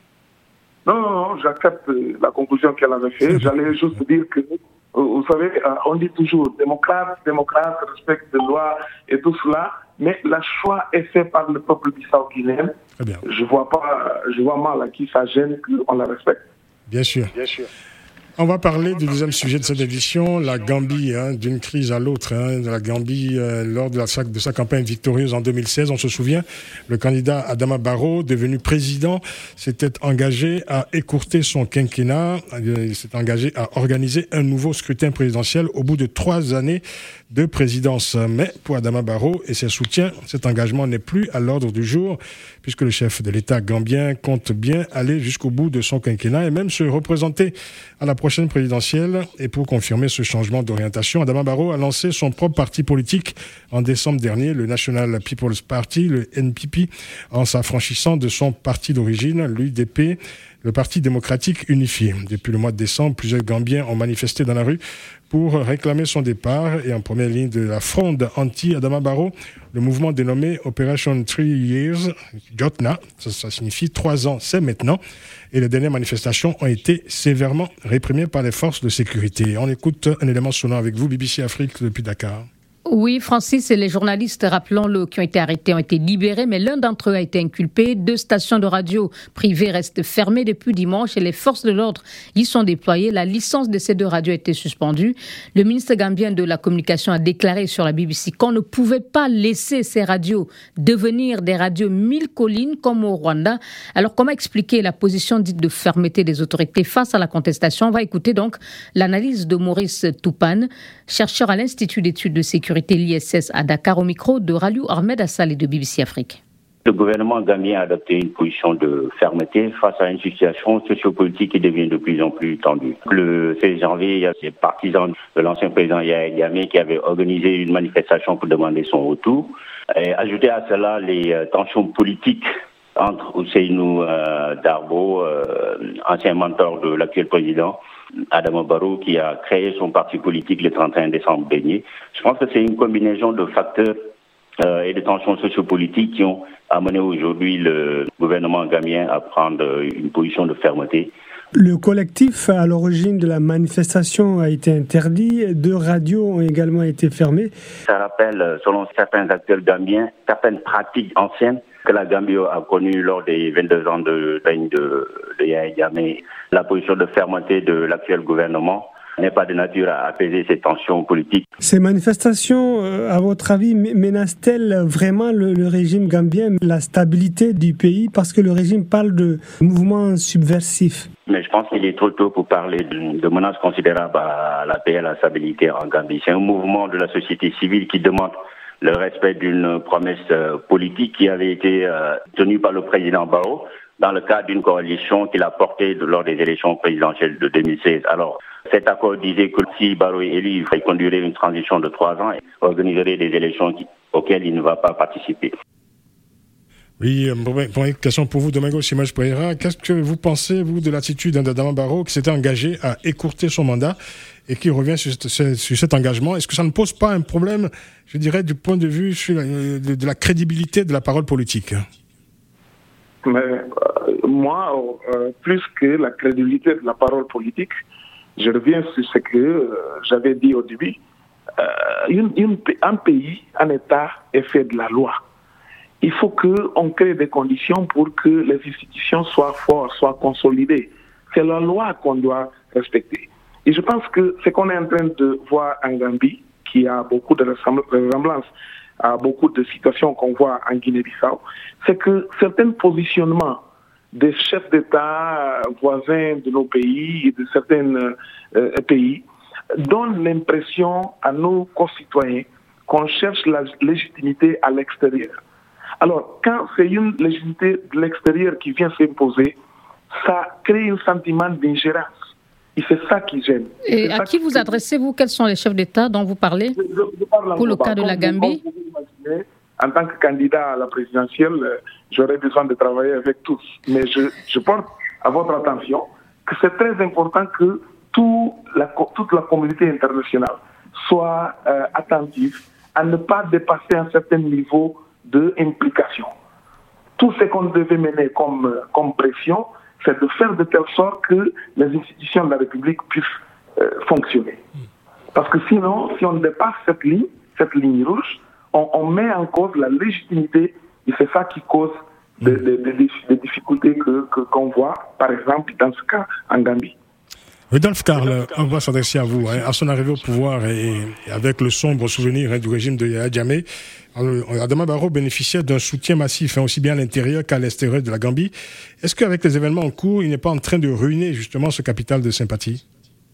Non, non, non, j'accepte la conclusion qu'elle avait faite. J'allais juste dire que, vous savez, on dit toujours démocrate, démocrate, respecte les lois et tout cela, mais le choix est fait par le peuple bissau-guinéen. Je vois pas, je vois mal à qui ça gêne qu'on la respecte. Bien sûr. Bien sûr. On va parler du deuxième sujet de cette édition, la Gambie, hein, d'une crise à l'autre. Hein, de la Gambie, euh, lors de, la, de sa campagne victorieuse en deux mille seize, on se souvient, le candidat Adama Barrow, devenu président, s'était engagé à écourter son quinquennat. Il s'est engagé à organiser un nouveau scrutin présidentiel au bout de trois années de présidence. Mais pour Adama Barrow et ses soutiens, cet engagement n'est plus à l'ordre du jour, puisque le chef de l'État gambien compte bien aller jusqu'au bout de son quinquennat et même se représenter à la prochaine présidentielle. Et pour confirmer ce changement d'orientation, Adama Barrow a lancé son propre parti politique en décembre dernier, le National People's Party, le N P P, en s'affranchissant de son parti d'origine, l'U D P, le Parti démocratique unifié. Depuis le mois de décembre, plusieurs Gambiens ont manifesté dans la rue pour réclamer son départ. Et en première ligne de la fronde anti-Adama Barrow, le mouvement dénommé Operation Three Years, Jotna, ça, ça signifie trois ans, c'est maintenant. Et les dernières manifestations ont été sévèrement réprimées par les forces de sécurité. On écoute un élément sonore avec vous, B B C Afrique, depuis Dakar. Oui, Francis, et les journalistes, rappelons-le, qui ont été arrêtés ont été libérés, mais l'un d'entre eux a été inculpé. Deux stations de radio privées restent fermées depuis dimanche et les forces de l'ordre y sont déployées. La licence de ces deux radios a été suspendue. Le ministre gambien de la Communication a déclaré sur la B B C qu'on ne pouvait pas laisser ces radios devenir des radios mille collines comme au Rwanda. Alors, comment expliquer la position dite de fermeté des autorités face à la contestation? On va écouter donc l'analyse de Maurice Toupane, chercheur à l'Institut d'études de sécurité l'I S S à Dakar, au micro de Raliou Ahmed Assali de B B C Afrique. Le gouvernement gambien a adopté une position de fermeté face à une situation sociopolitique qui devient de plus en plus tendue. Le seize janvier, il y a des partisans de l'ancien président Yahya Jammeh qui avaient organisé une manifestation pour demander son retour. Et ajouter à cela les euh, tensions politiques entre Ousseynou euh, Darbo, euh, ancien mentor de l'actuel président, Adama Barrow, qui a créé son parti politique le trente et un décembre dernier. Je pense que c'est une combinaison de facteurs euh, et de tensions sociopolitiques qui ont amené aujourd'hui le gouvernement gambien à prendre une position de fermeté. Le collectif à l'origine de la manifestation a été interdit, deux radios ont également été fermées. Ça rappelle, selon certains acteurs gambiens, certaines pratiques anciennes que la Gambie a connues lors des vingt-deux ans de règne de, de Yahya Jammeh. La position de fermeté de l'actuel gouvernement n'est pas de nature à apaiser ces tensions politiques. Ces manifestations, à votre avis, menacent-elles vraiment le, le régime gambien, la stabilité du pays, parce que le régime parle de mouvements subversifs? Mais je pense qu'il est trop tôt pour parler de, de menaces considérables à la paix et à la stabilité en Gambie. C'est un mouvement de la société civile qui demande le respect d'une promesse euh, politique qui avait été euh, tenue par le président Barrow dans le cadre d'une coalition qu'il a portée lors des élections présidentielles de deux mille seize. Alors, cet accord disait que si Barrow est élu, il conduirait une transition de trois ans et organiserait des élections qui, auxquelles il ne va pas participer. Oui, pour une question pour vous, Domingo Simões Pereira, qu'est-ce que vous pensez, vous, de l'attitude d'Adama Barrow qui s'était engagé à écourter son mandat et qui revient sur, ce, sur cet engagement? Est-ce que ça ne pose pas un problème, je dirais, du point de vue sur la, de, de la crédibilité de la parole politique? Mais euh, moi, euh, plus que la crédibilité de la parole politique, je reviens sur ce que euh, j'avais dit au début. Euh, une, une, un pays, un État est fait de la loi. Il faut qu'on crée des conditions pour que les institutions soient fortes, soient consolidées. C'est la loi qu'on doit respecter. Et je pense que ce qu'on est en train de voir en Gambie, qui a beaucoup de ressemblances à beaucoup de situations qu'on voit en Guinée-Bissau, c'est que certains positionnements des chefs d'État voisins de nos pays et de certains euh, pays donnent l'impression à nos concitoyens qu'on cherche la légitimité à l'extérieur. Alors, quand c'est une légitimité de l'extérieur qui vient s'imposer, ça crée un sentiment d'ingérence. Et c'est ça qui gêne. Et, et à qui vous adressez-vous? Quels sont les chefs d'État dont vous parlez je, je, je parle pour le cas de la Gambie? En tant que candidat à la présidentielle, j'aurais besoin de travailler avec tous. Mais je, je porte à votre attention que c'est très important que tout la, toute la communauté internationale soit euh, attentive à ne pas dépasser un certain niveau d'implication. Tout ce qu'on devait mener comme, comme pression, c'est de faire de telle sorte que les institutions de la République puissent euh, fonctionner. Parce que sinon, si on dépasse cette ligne, cette ligne rouge, on, on met en cause la légitimité et c'est ça qui cause des, des, des, des difficultés que, que, qu'on voit, par exemple, dans ce cas, en Gambie. Rudolf Karl, on va s'adresser à vous. Hein. À son arrivée au pouvoir et, et avec le sombre souvenir hein, du régime de Yaya Jammeh, Adama Barrow bénéficiait d'un soutien massif, hein, aussi bien à l'intérieur qu'à l'extérieur de la Gambie. Est-ce qu'avec les événements en cours, il n'est pas en train de ruiner justement ce capital de sympathie ?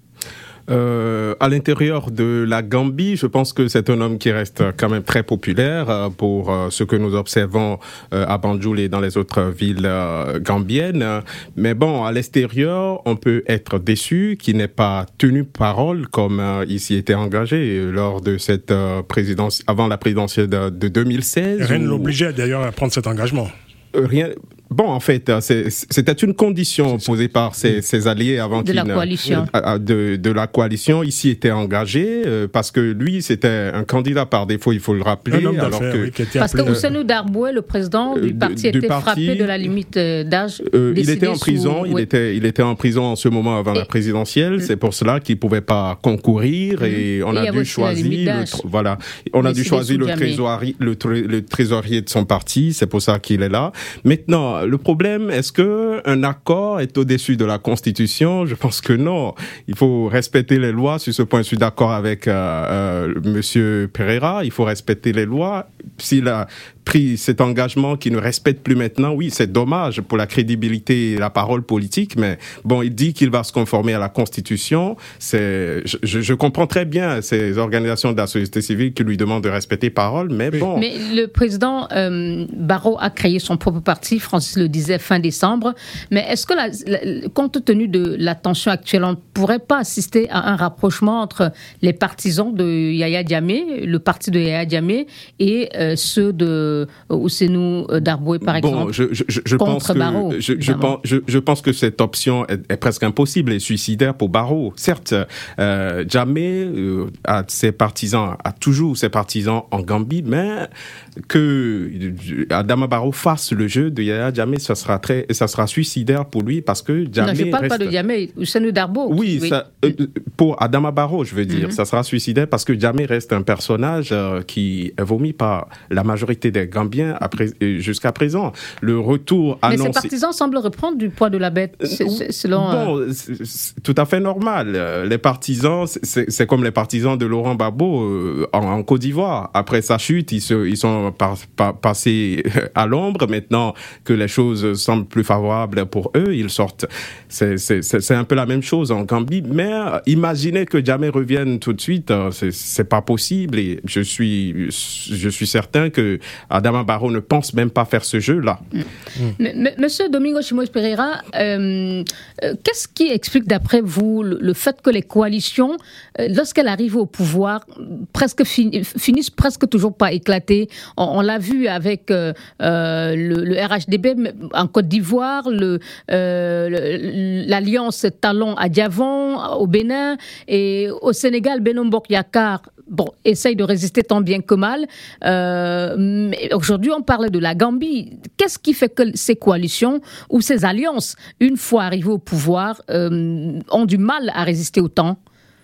Euh, à l'intérieur de la Gambie, je pense que c'est un homme qui reste quand même très populaire euh, pour euh, ce que nous observons euh, à Banjul et dans les autres villes euh, gambiennes. Mais bon, à l'extérieur, on peut être déçu qu'il n'ait pas tenu parole comme euh, il s'y était engagé lors de cette euh, présidence, avant la présidentielle de, de deux mille seize. Rien ne l'obligeait d'ailleurs à prendre cet engagement. Euh, rien. Bon, en fait, c'est, c'était une condition posée par ses, ses alliés avant de qu'il... La coalition. Euh, de, de la coalition. Ici était engagé euh, parce que lui, c'était un candidat par défaut, il faut le rappeler. Un homme alors que, oui, qui était parce appelé, que Ousseynou Darboué, le président du parti, du était parti, frappé de la limite d'âge. Euh, il était en prison. Sous... Il, oui. était, il était en prison en ce moment avant et... la présidentielle. C'est pour cela qu'il ne pouvait pas concourir mmh. et on et a dû choisir... Le, voilà, on a dû choisir le trésorier, le, le trésorier de son parti. C'est pour ça qu'il est là. Maintenant, le problème est Est-ce qu'un accord est au-dessus de la Constitution? Je pense que non. Il faut respecter les lois. Sur ce point, je suis d'accord avec euh, euh, Monsieur Pereira. Il faut respecter les lois. S'il a pris cet engagement qu'il ne respecte plus maintenant, oui, c'est dommage pour la crédibilité et la parole politique, mais bon, il dit qu'il va se conformer à la Constitution. C'est, je, je comprends très bien ces organisations de la société civile qui lui demandent de respecter parole, mais oui. bon. Mais le président euh, Barrow a créé son propre parti, Francis le disait fin décembre, mais est-ce que, la, la, compte tenu de la tension actuelle, on ne pourrait pas assister à un rapprochement entre les partisans de Yaya Jammeh, le parti de Yaya Jammeh, et euh, ceux de Ousseynou Darboué, par bon, exemple, je, je, je contre pense que, Barrow. Je, je, pense, je, je pense que cette option est, est presque impossible et suicidaire pour Barrow. Certes, euh, Jammeh euh, a ses partisans, a toujours ses partisans en Gambie, mais que Adama Barrow fasse le jeu de Yaya Jammeh, ça sera très, ça sera suicidaire pour lui parce que Jammeh. Non, je ne parle reste... pas de Jammeh, Ousseynou Darboué. Oui, oui. Ça, euh, pour Adama Barrow, je veux dire, mm-hmm. ça sera suicidaire parce que Jammeh reste un personnage euh, qui est vomi par la majorité des Gambiens après, jusqu'à présent. Le retour annoncé... Mais ces partisans semblent reprendre du poids de la bête, c'est, c'est, selon... Bon, euh... c'est, c'est tout à fait normal. Les partisans, c'est, c'est comme les partisans de Laurent Gbagbo euh, en, en Côte d'Ivoire. Après sa chute, ils, se, ils sont par, par, passés à l'ombre. Maintenant que les choses semblent plus favorables pour eux, ils sortent. C'est, c'est, c'est, c'est un peu la même chose en Gambie. Mais euh, imaginez que Jammeh revienne tout de suite, euh, c'est, c'est pas possible. Et je suis, je suis certain que Adama Barrow ne pense même pas faire ce jeu-là. Mmh. Mmh. Monsieur Domingo Chimoes Pereira, euh, euh, qu'est-ce qui explique d'après vous le, le fait que les coalitions, euh, lorsqu'elles arrivent au pouvoir, presque fin, finissent presque toujours par éclater? On, on l'a vu avec euh, euh, le, le R H D B en Côte d'Ivoire, le, euh, le, l'alliance Talon à Diavon au Bénin, et au Sénégal, Beno Mbok Yakaar bon, essaye de résister tant bien que mal. Euh, mais aujourd'hui, on parle de la Gambie. Qu'est-ce qui fait que ces coalitions ou ces alliances, une fois arrivées au pouvoir, euh, ont du mal à résister au temps?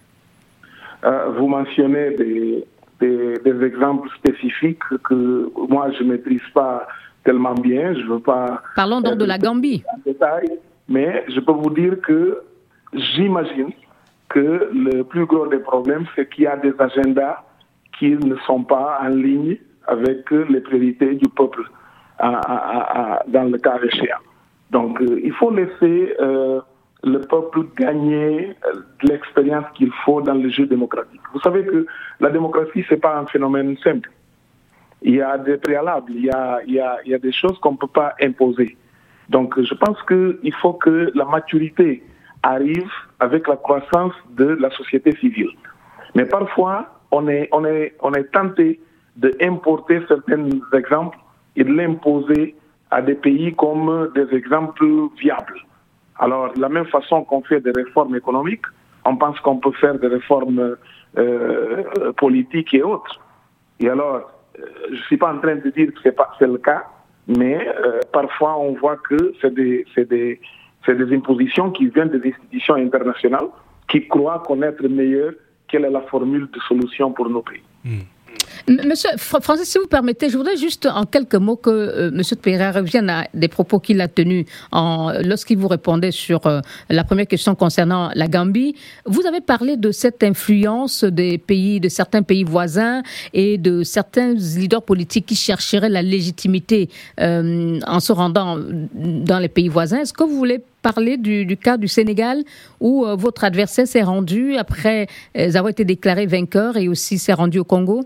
Euh, vous mentionnez des, des, des exemples spécifiques que moi, je ne maîtrise pas tellement bien. Je veux pas... Parlons donc euh, de la Gambie. En détail, mais je peux vous dire que j'imagine que le plus gros des problèmes, c'est qu'il y a des agendas qui ne sont pas en ligne avec les priorités du peuple à, à, à, dans le cas échéant. Donc, euh, il faut laisser euh, le peuple gagner de l'expérience qu'il faut dans le jeu démocratique. Vous savez que la démocratie, ce n'est pas un phénomène simple. Il y a des préalables, il y a, il y a, il y a des choses qu'on ne peut pas imposer. Donc, je pense qu'il faut que la maturité arrive avec la croissance de la société civile. Mais parfois, on est, on est, on est tenté d'importer certains exemples et de l'imposer à des pays comme des exemples viables. Alors, de la même façon qu'on fait des réformes économiques, on pense qu'on peut faire des réformes euh, politiques et autres. Et alors, euh, je ne suis pas en train de dire que ce n'est pas c'est le cas, mais euh, parfois on voit que c'est des, c'est des C'est des impositions qui viennent des institutions internationales qui croient connaître mieux quelle est la formule de solution pour nos pays. Mmh. Monsieur Francis, si vous permettez, je voudrais juste en quelques mots que euh, Monsieur de Pereira revienne à des propos qu'il a tenus en, lorsqu'il vous répondait sur euh, la première question concernant la Gambie. Vous avez parlé de cette influence des pays, de certains pays voisins et de certains leaders politiques qui chercheraient la légitimité euh, en se rendant dans les pays voisins. Est-ce que vous voulez parler du, du cas du Sénégal où euh, votre adversaire s'est rendu après euh, avoir été déclaré vainqueur et aussi s'est rendu au Congo?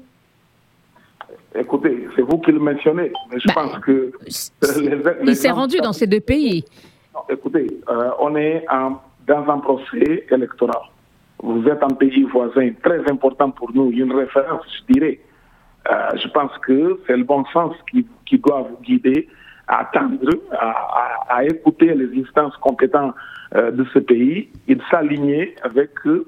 Écoutez, c'est vous qui le mentionnez, mais je bah, pense que... Les, les il s'est rendu dans ces deux pays. Non, écoutez, euh, on est en, dans un procès électoral. Vous êtes un pays voisin très important pour nous, une référence, je dirais. Euh, je pense que c'est le bon sens qui, qui doit vous guider à attendre, à, à, à écouter les instances compétentes euh, de ce pays et de s'aligner avec euh,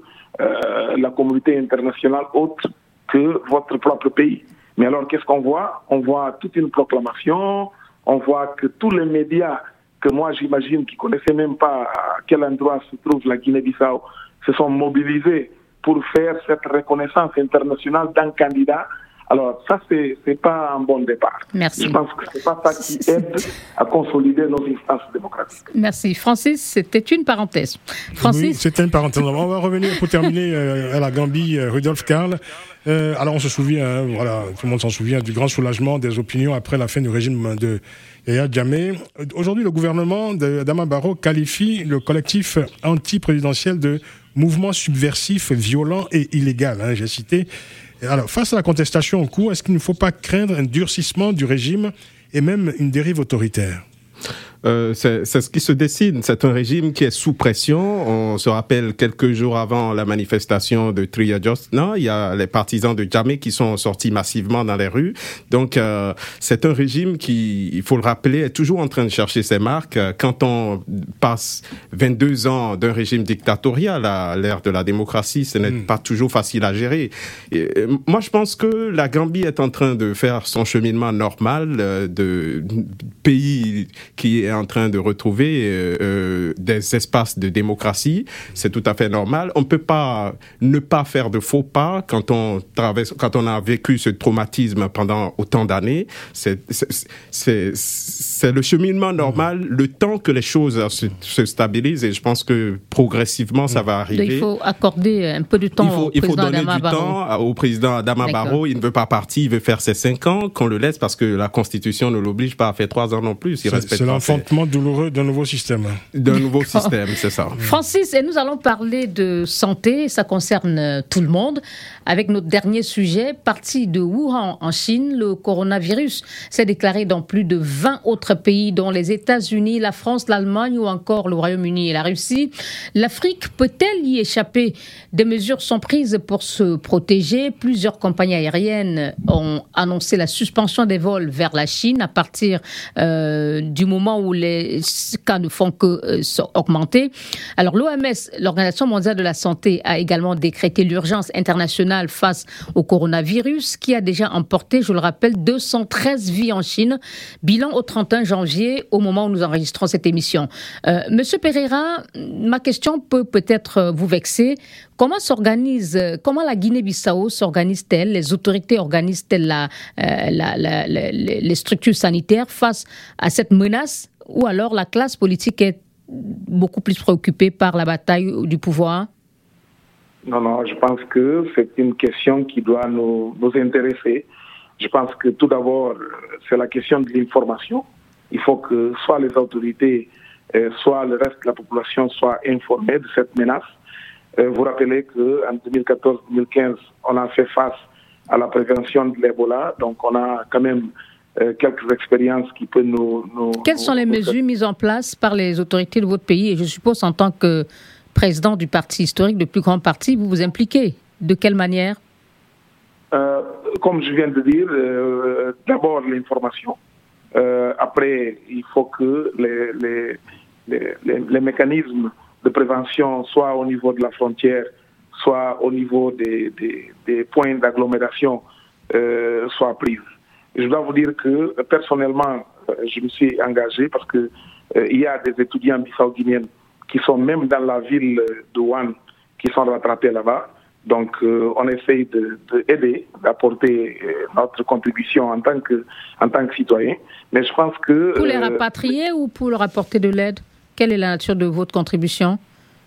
la communauté internationale autre que votre propre pays. Mais alors, qu'est-ce qu'on voit? On voit toute une proclamation, on voit que tous les médias, que moi j'imagine qui ne connaissaient même pas à quel endroit se trouve la Guinée-Bissau, se sont mobilisés pour faire cette reconnaissance internationale d'un candidat. Alors, ça, c'est n'est pas un bon départ. Merci. Je pense que ce n'est pas ça qui aide à consolider nos instances démocratiques. Merci. Francis, c'était une parenthèse. Francis? Oui, c'était une parenthèse. On va revenir pour terminer euh, à la Gambie, euh, Rudolf Karl. Euh, alors, on se souvient, hein, voilà, tout le monde s'en souvient, du grand soulagement des opinions après la fin du régime de Yahya Jammeh. Aujourd'hui, le gouvernement d'Adama Barrow qualifie le collectif anti-présidentiel de mouvement subversif, violent et illégal. Hein, j'ai cité. Alors, face à la contestation en cours, est-ce qu'il ne faut pas craindre un durcissement du régime et même une dérive autoritaire ? Euh, c'est, c'est ce qui se dessine. C'est un régime qui est sous pression. On se rappelle quelques jours avant la manifestation de Tria Jostna, il y a les partisans de Jammeh qui sont sortis massivement dans les rues. Donc, euh, c'est un régime qui, il faut le rappeler, est toujours en train de chercher ses marques. Quand on passe vingt-deux ans d'un régime dictatorial à l'ère de la démocratie, ce n'est mmh. pas toujours facile à gérer. Et, moi, je pense que la Gambie est en train de faire son cheminement normal euh, de pays qui est en train de retrouver euh, des espaces de démocratie. C'est tout à fait normal. On ne peut pas ne pas faire de faux pas quand on traverse, quand on a vécu ce traumatisme pendant autant d'années. C'est, c'est, c'est, c'est le cheminement normal, le temps que les choses se, se stabilisent, et je pense que progressivement, ça va arriver. Donc, il faut accorder un peu de temps il faut, au président Il faut donner Adama du Barrow. temps au président Adama D'accord. Barrow. Il ne veut pas partir, il veut faire ses cinq ans, qu'on le laisse, parce que la Constitution ne l'oblige pas à faire trois ans non plus. Il c'est, respecte c'est l'enfantement douloureux d'un nouveau système. D'un nouveau système, c'est ça. Francis, et nous allons parler de santé, ça concerne tout le monde, avec notre dernier sujet. Parti de Wuhan, en Chine, le coronavirus s'est déclaré dans plus de vingt autres pays, dont les États-Unis, la France, l'Allemagne ou encore le Royaume-Uni et la Russie. L'Afrique peut-elle y échapper? Des mesures sont prises pour se protéger. Plusieurs compagnies aériennes ont annoncé la suspension des vols vers la Chine à partir euh, du moment où où les cas ne font que euh, augmenter. Alors l'O M S, l'Organisation mondiale de la santé, a également décrété l'urgence internationale face au coronavirus qui a déjà emporté, je le rappelle, deux cent treize vies en Chine. Bilan au trente et un janvier, au moment où nous enregistrons cette émission. Euh, Monsieur Pereira, ma question peut peut-être vous vexer. Comment s'organise, comment la Guinée-Bissau s'organise-t-elle, les autorités organisent-elles la, euh, la, la, la, les structures sanitaires face à cette menace, ou alors la classe politique est beaucoup plus préoccupée par la bataille du pouvoir? Non, non, je pense que c'est une question qui doit nous, nous intéresser. Je pense que tout d'abord, c'est la question de l'information. Il faut que soit les autorités, euh, soit le reste de la population soient informés de cette menace. Euh, vous rappelez qu'en deux mille quatorze deux mille quinze, on a fait face à la prévention de l'Ebola, donc on a quand même euh, quelques expériences qui peuvent nous... nous Quelles sont nous, les nous mesures faire... mises en place par les autorités de votre pays? Et je suppose, en tant que président du parti historique, du plus grand parti, vous vous impliquez. De quelle manière? euh, Comme je viens de dire, euh, d'abord l'information. Euh, après, il faut que les, les, les, les, les mécanismes de prévention, soit au niveau de la frontière, soit au niveau des, des, des points d'agglomération, euh, soient prises. Et je dois vous dire que personnellement, je me suis engagé parce que euh, il y a des étudiants bissau-guinéens qui sont même dans la ville de Wuhan, qui sont rattrapés là-bas. Donc, euh, on essaye de, de aider, d'apporter euh, notre contribution en tant que en tant que citoyen. Mais je pense que pour les rapatrier euh, ou pour leur apporter de l'aide? Quelle est la nature de votre contribution?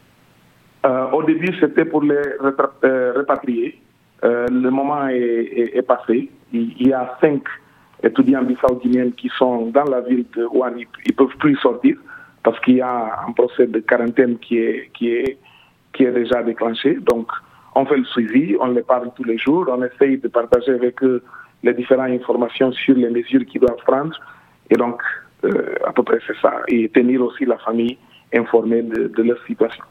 euh, Au début, c'était pour les rétra- euh, rapatrier. Euh, le moment est, est, est passé. Il, il y a cinq étudiants bissau-guinéens qui sont dans la ville de Wuhan. Ils ne peuvent plus sortir parce qu'il y a un procès de quarantaine qui est qui est qui est déjà déclenché. Donc, on fait le suivi, on les parle tous les jours, on essaye de partager avec eux les différentes informations sur les mesures qu'ils doivent prendre. Et donc, euh, à peu près c'est ça. Et tenir aussi la famille informée de, de leur situation.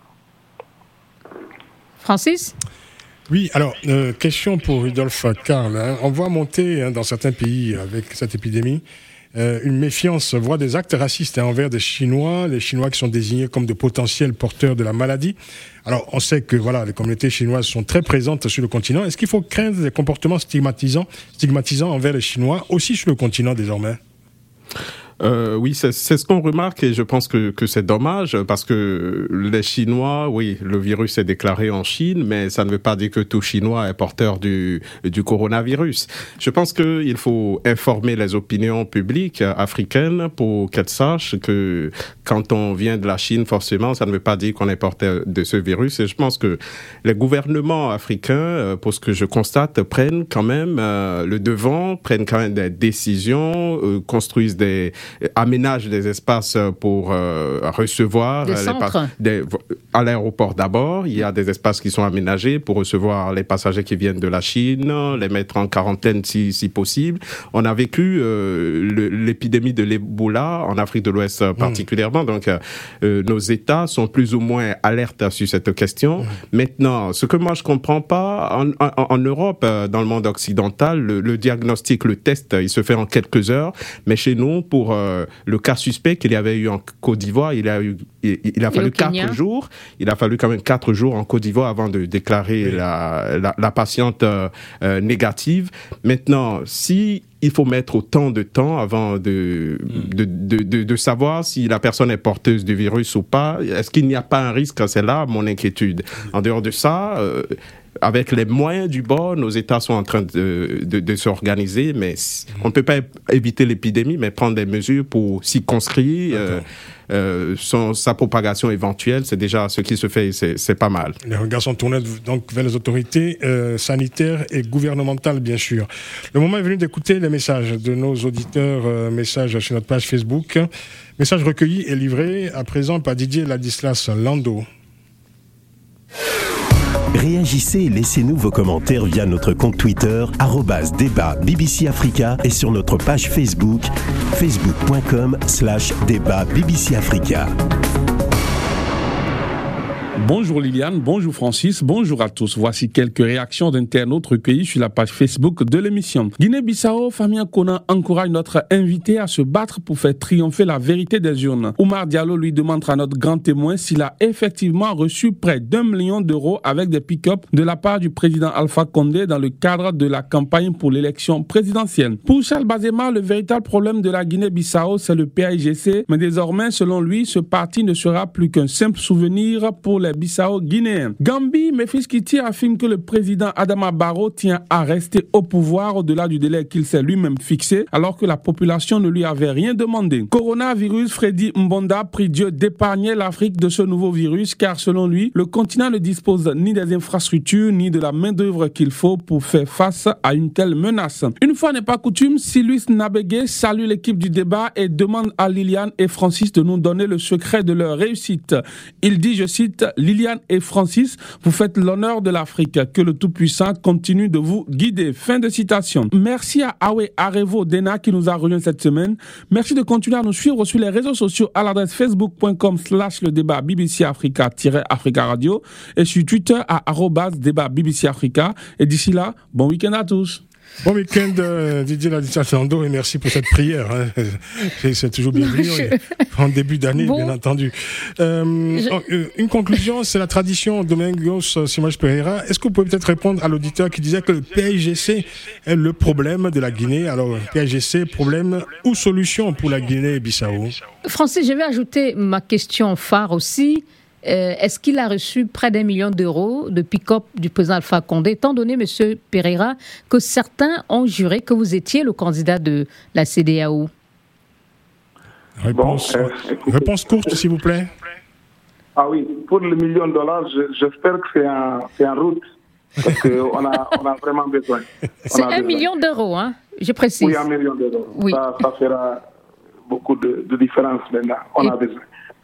Francis? Oui, alors, euh, question pour Rudolf Karl. Hein. On voit monter hein, dans certains pays avec cette épidémie euh, une méfiance, voire des actes racistes hein, envers des Chinois, les Chinois qui sont désignés comme de potentiels porteurs de la maladie. Alors, on sait que voilà, les communautés chinoises sont très présentes sur le continent. Est-ce qu'il faut craindre des comportements stigmatisants, stigmatisants envers les Chinois, aussi sur le continent désormais? Euh, oui, c'est, c'est ce qu'on remarque et je pense que, que c'est dommage parce que les Chinois, oui, le virus est déclaré en Chine, mais ça ne veut pas dire que tout Chinois est porteur du, du coronavirus. Je pense qu'il faut informer les opinions publiques africaines pour qu'elles sachent que quand on vient de la Chine, forcément, ça ne veut pas dire qu'on est porteur de ce virus. Et je pense que les gouvernements africains, pour ce que je constate, prennent quand même euh, le devant, prennent quand même des décisions, euh, construisent des aménage des espaces pour euh, recevoir des les centres. Pa- des, à l'aéroport d'abord, il y a des espaces qui sont aménagés pour recevoir les passagers qui viennent de la Chine, les mettre en quarantaine si, si possible. On a vécu euh, le, l'épidémie de l'Ebola en Afrique de l'Ouest mmh. particulièrement, donc euh, nos États sont plus ou moins alertes sur cette question. Mmh. Maintenant, ce que moi je comprends pas, en, en, en Europe, dans le monde occidental, le, le diagnostic, le test, il se fait en quelques heures, mais chez nous, pour Euh, le cas suspect qu'il y avait eu en Côte d'Ivoire, il a, eu, il, il a fallu quatre jours. Il a fallu quand même quatre jours en Côte d'Ivoire avant de déclarer oui. la, la, la patiente euh, euh, négative. Maintenant, si il faut mettre autant de temps avant de, mm. de, de, de, de savoir si la personne est porteuse du virus ou pas. Est-ce qu'il n'y a pas un risque? C'est là mon inquiétude. En dehors de ça, euh, avec les moyens du bord, nos États sont en train de, de, de s'organiser, mais on ne peut pas éviter l'épidémie, mais prendre des mesures pour circonscrire euh, euh, son, sa propagation éventuelle. C'est déjà ce qui se fait, c'est, c'est pas mal. Les regards sont tournés donc vers les autorités euh, sanitaires et gouvernementales, bien sûr. Le moment est venu d'écouter les messages de nos auditeurs, euh, messages sur notre page Facebook. Message recueilli et livré à présent par Didier Ladislas Lando. Réagissez et laissez-nous vos commentaires via notre compte Twitter arobase débat B B C Africa et sur notre page Facebook facebook.com slash débat BBC Africa. Bonjour Liliane, bonjour Francis, bonjour à tous. Voici quelques réactions d'internautes recueillies sur la page Facebook de l'émission. Guinée-Bissau, Famia Kona encourage notre invité à se battre pour faire triompher la vérité des urnes. Oumar Diallo lui demande à notre grand témoin s'il a effectivement reçu près d'un million d'euros avec des pick-up de la part du président Alpha Condé dans le cadre de la campagne pour l'élection présidentielle. Pour Charles Bazema, le véritable problème de la Guinée-Bissau, c'est le P A I G C, mais désormais, selon lui, ce parti ne sera plus qu'un simple souvenir pour les Bissau-Guinéens. Gambi, Memphis Kiti affirme que le président Adama Barrow tient à rester au pouvoir au-delà du délai qu'il s'est lui-même fixé, alors que la population ne lui avait rien demandé. Coronavirus, Freddy Mbonda prie Dieu d'épargner l'Afrique de ce nouveau virus, car selon lui, le continent ne dispose ni des infrastructures, ni de la main-d'œuvre qu'il faut pour faire face à une telle menace. Une fois n'est pas coutume, Silus Nabégué salue l'équipe du débat et demande à Liliane et Francis de nous donner le secret de leur réussite. Il dit, je cite, Liliane et Francis, vous faites l'honneur de l'Afrique. Que le Tout-Puissant continue de vous guider. Fin de citation. Merci à Awe Arevo Dena qui nous a rejoint cette semaine. Merci de continuer à nous suivre sur les réseaux sociaux à l'adresse facebook.com slash le débat BBC Africa Africa Radio et sur Twitter à arobase débat BBC Africa. Et d'ici là, bon week-end à tous. Bon week-end, euh, Didier Ladislas Lando, et merci pour cette prière. Hein. C'est, c'est toujours bienvenu, je... en début d'année, bon. Bien entendu. Euh, je... Une conclusion, c'est la tradition Domingos Simões Pereira. Est-ce que vous pouvez peut-être répondre à l'auditeur qui disait que le P A I G C est le problème de la Guinée? Alors, P A I G C, problème ou solution pour la Guinée-Bissau? Francis, je vais ajouter ma question phare aussi. Euh, est-ce qu'il a reçu près d'un million d'euros de pick-up du président Alpha Condé, étant donné, M. Pereira, que certains ont juré que vous étiez le candidat de la C D A O? Réponse, bon, euh, réponse courte, s'il vous plaît. Ah oui, pour le million de dollars, je, j'espère que c'est en, c'est en route, parce qu'on a, on a vraiment besoin. On c'est un besoin. million d'euros, hein, je précise. Oui, un million d'euros. Oui. Ça, ça fera beaucoup de, de différence maintenant. On Et... a besoin.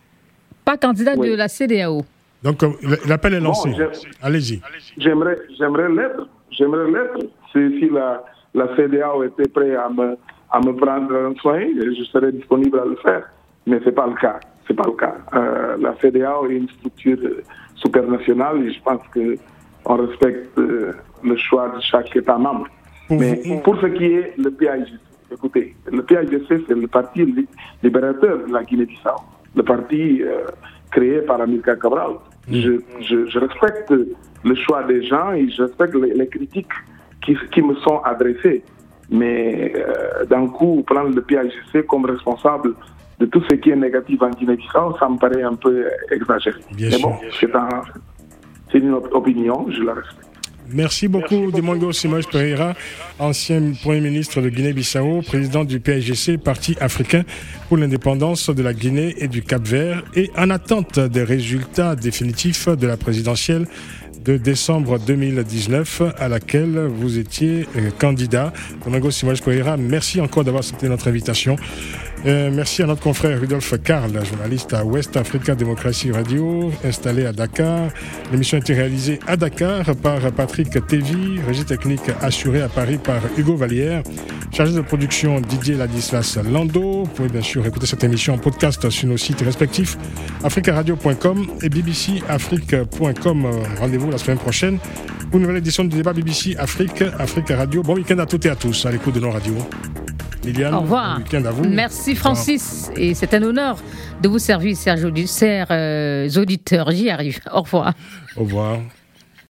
Pas candidat oui. de la C D A O. Donc, l'appel est lancé. Bon, allez-y. J'aimerais, j'aimerais l'être. J'aimerais l'être. Si, si la, la C D A O était prête à me, à me prendre en soin, je serais disponible à le faire. Mais ce n'est pas le cas. C'est pas le cas. Euh, la C D A O est une structure supranationale et je pense qu'on respecte euh, le choix de chaque État membre. Pour Mais vous... pour ce qui est le P A I G C, écoutez, le P A I G C, c'est le parti libérateur de la Guinée-Bissau. Le parti euh, créé par Amilcar Cabral. Mmh. Je, je, je respecte le choix des gens et je respecte les, les critiques qui, qui me sont adressées. Mais euh, d'un coup, prendre le P A I G C comme responsable de tout ce qui est négatif en Guinée-Bissau, ça me paraît un peu exagéré. Bien Mais sûr. Bon, c'est, un, c'est une opinion, je la respecte. Merci beaucoup, Domingos Simões Pereira, ancien Premier ministre de Guinée-Bissau, président du P A I G C, Parti africain pour l'indépendance de la Guinée et du Cap-Vert, et en attente des résultats définitifs de la présidentielle de décembre deux mille dix-neuf à laquelle vous étiez euh, candidat. Domingos Simões Pereira, merci encore d'avoir accepté notre invitation. Euh, merci à notre confrère Rudolf Karl, journaliste à West Africa Démocratie Radio, installé à Dakar. L'émission a été réalisée à Dakar par Patrick Tevy, régie technique assurée à Paris par Hugo Vallière, chargé de production Didier Ladislas Lando. Vous pouvez bien sûr écouter cette émission en podcast sur nos sites respectifs africa radio point com et b b c afrique point com. Rendez-vous la semaine prochaine pour une nouvelle édition du débat B B C Afrique, Africa Radio. Bon week-end à toutes et à tous à l'écoute de nos radios. Liliane, au revoir. Bon week-end à vous. Merci Francis. Et c'est un honneur de vous servir, chers euh, auditeurs. J'y arrive. Au revoir. Au revoir.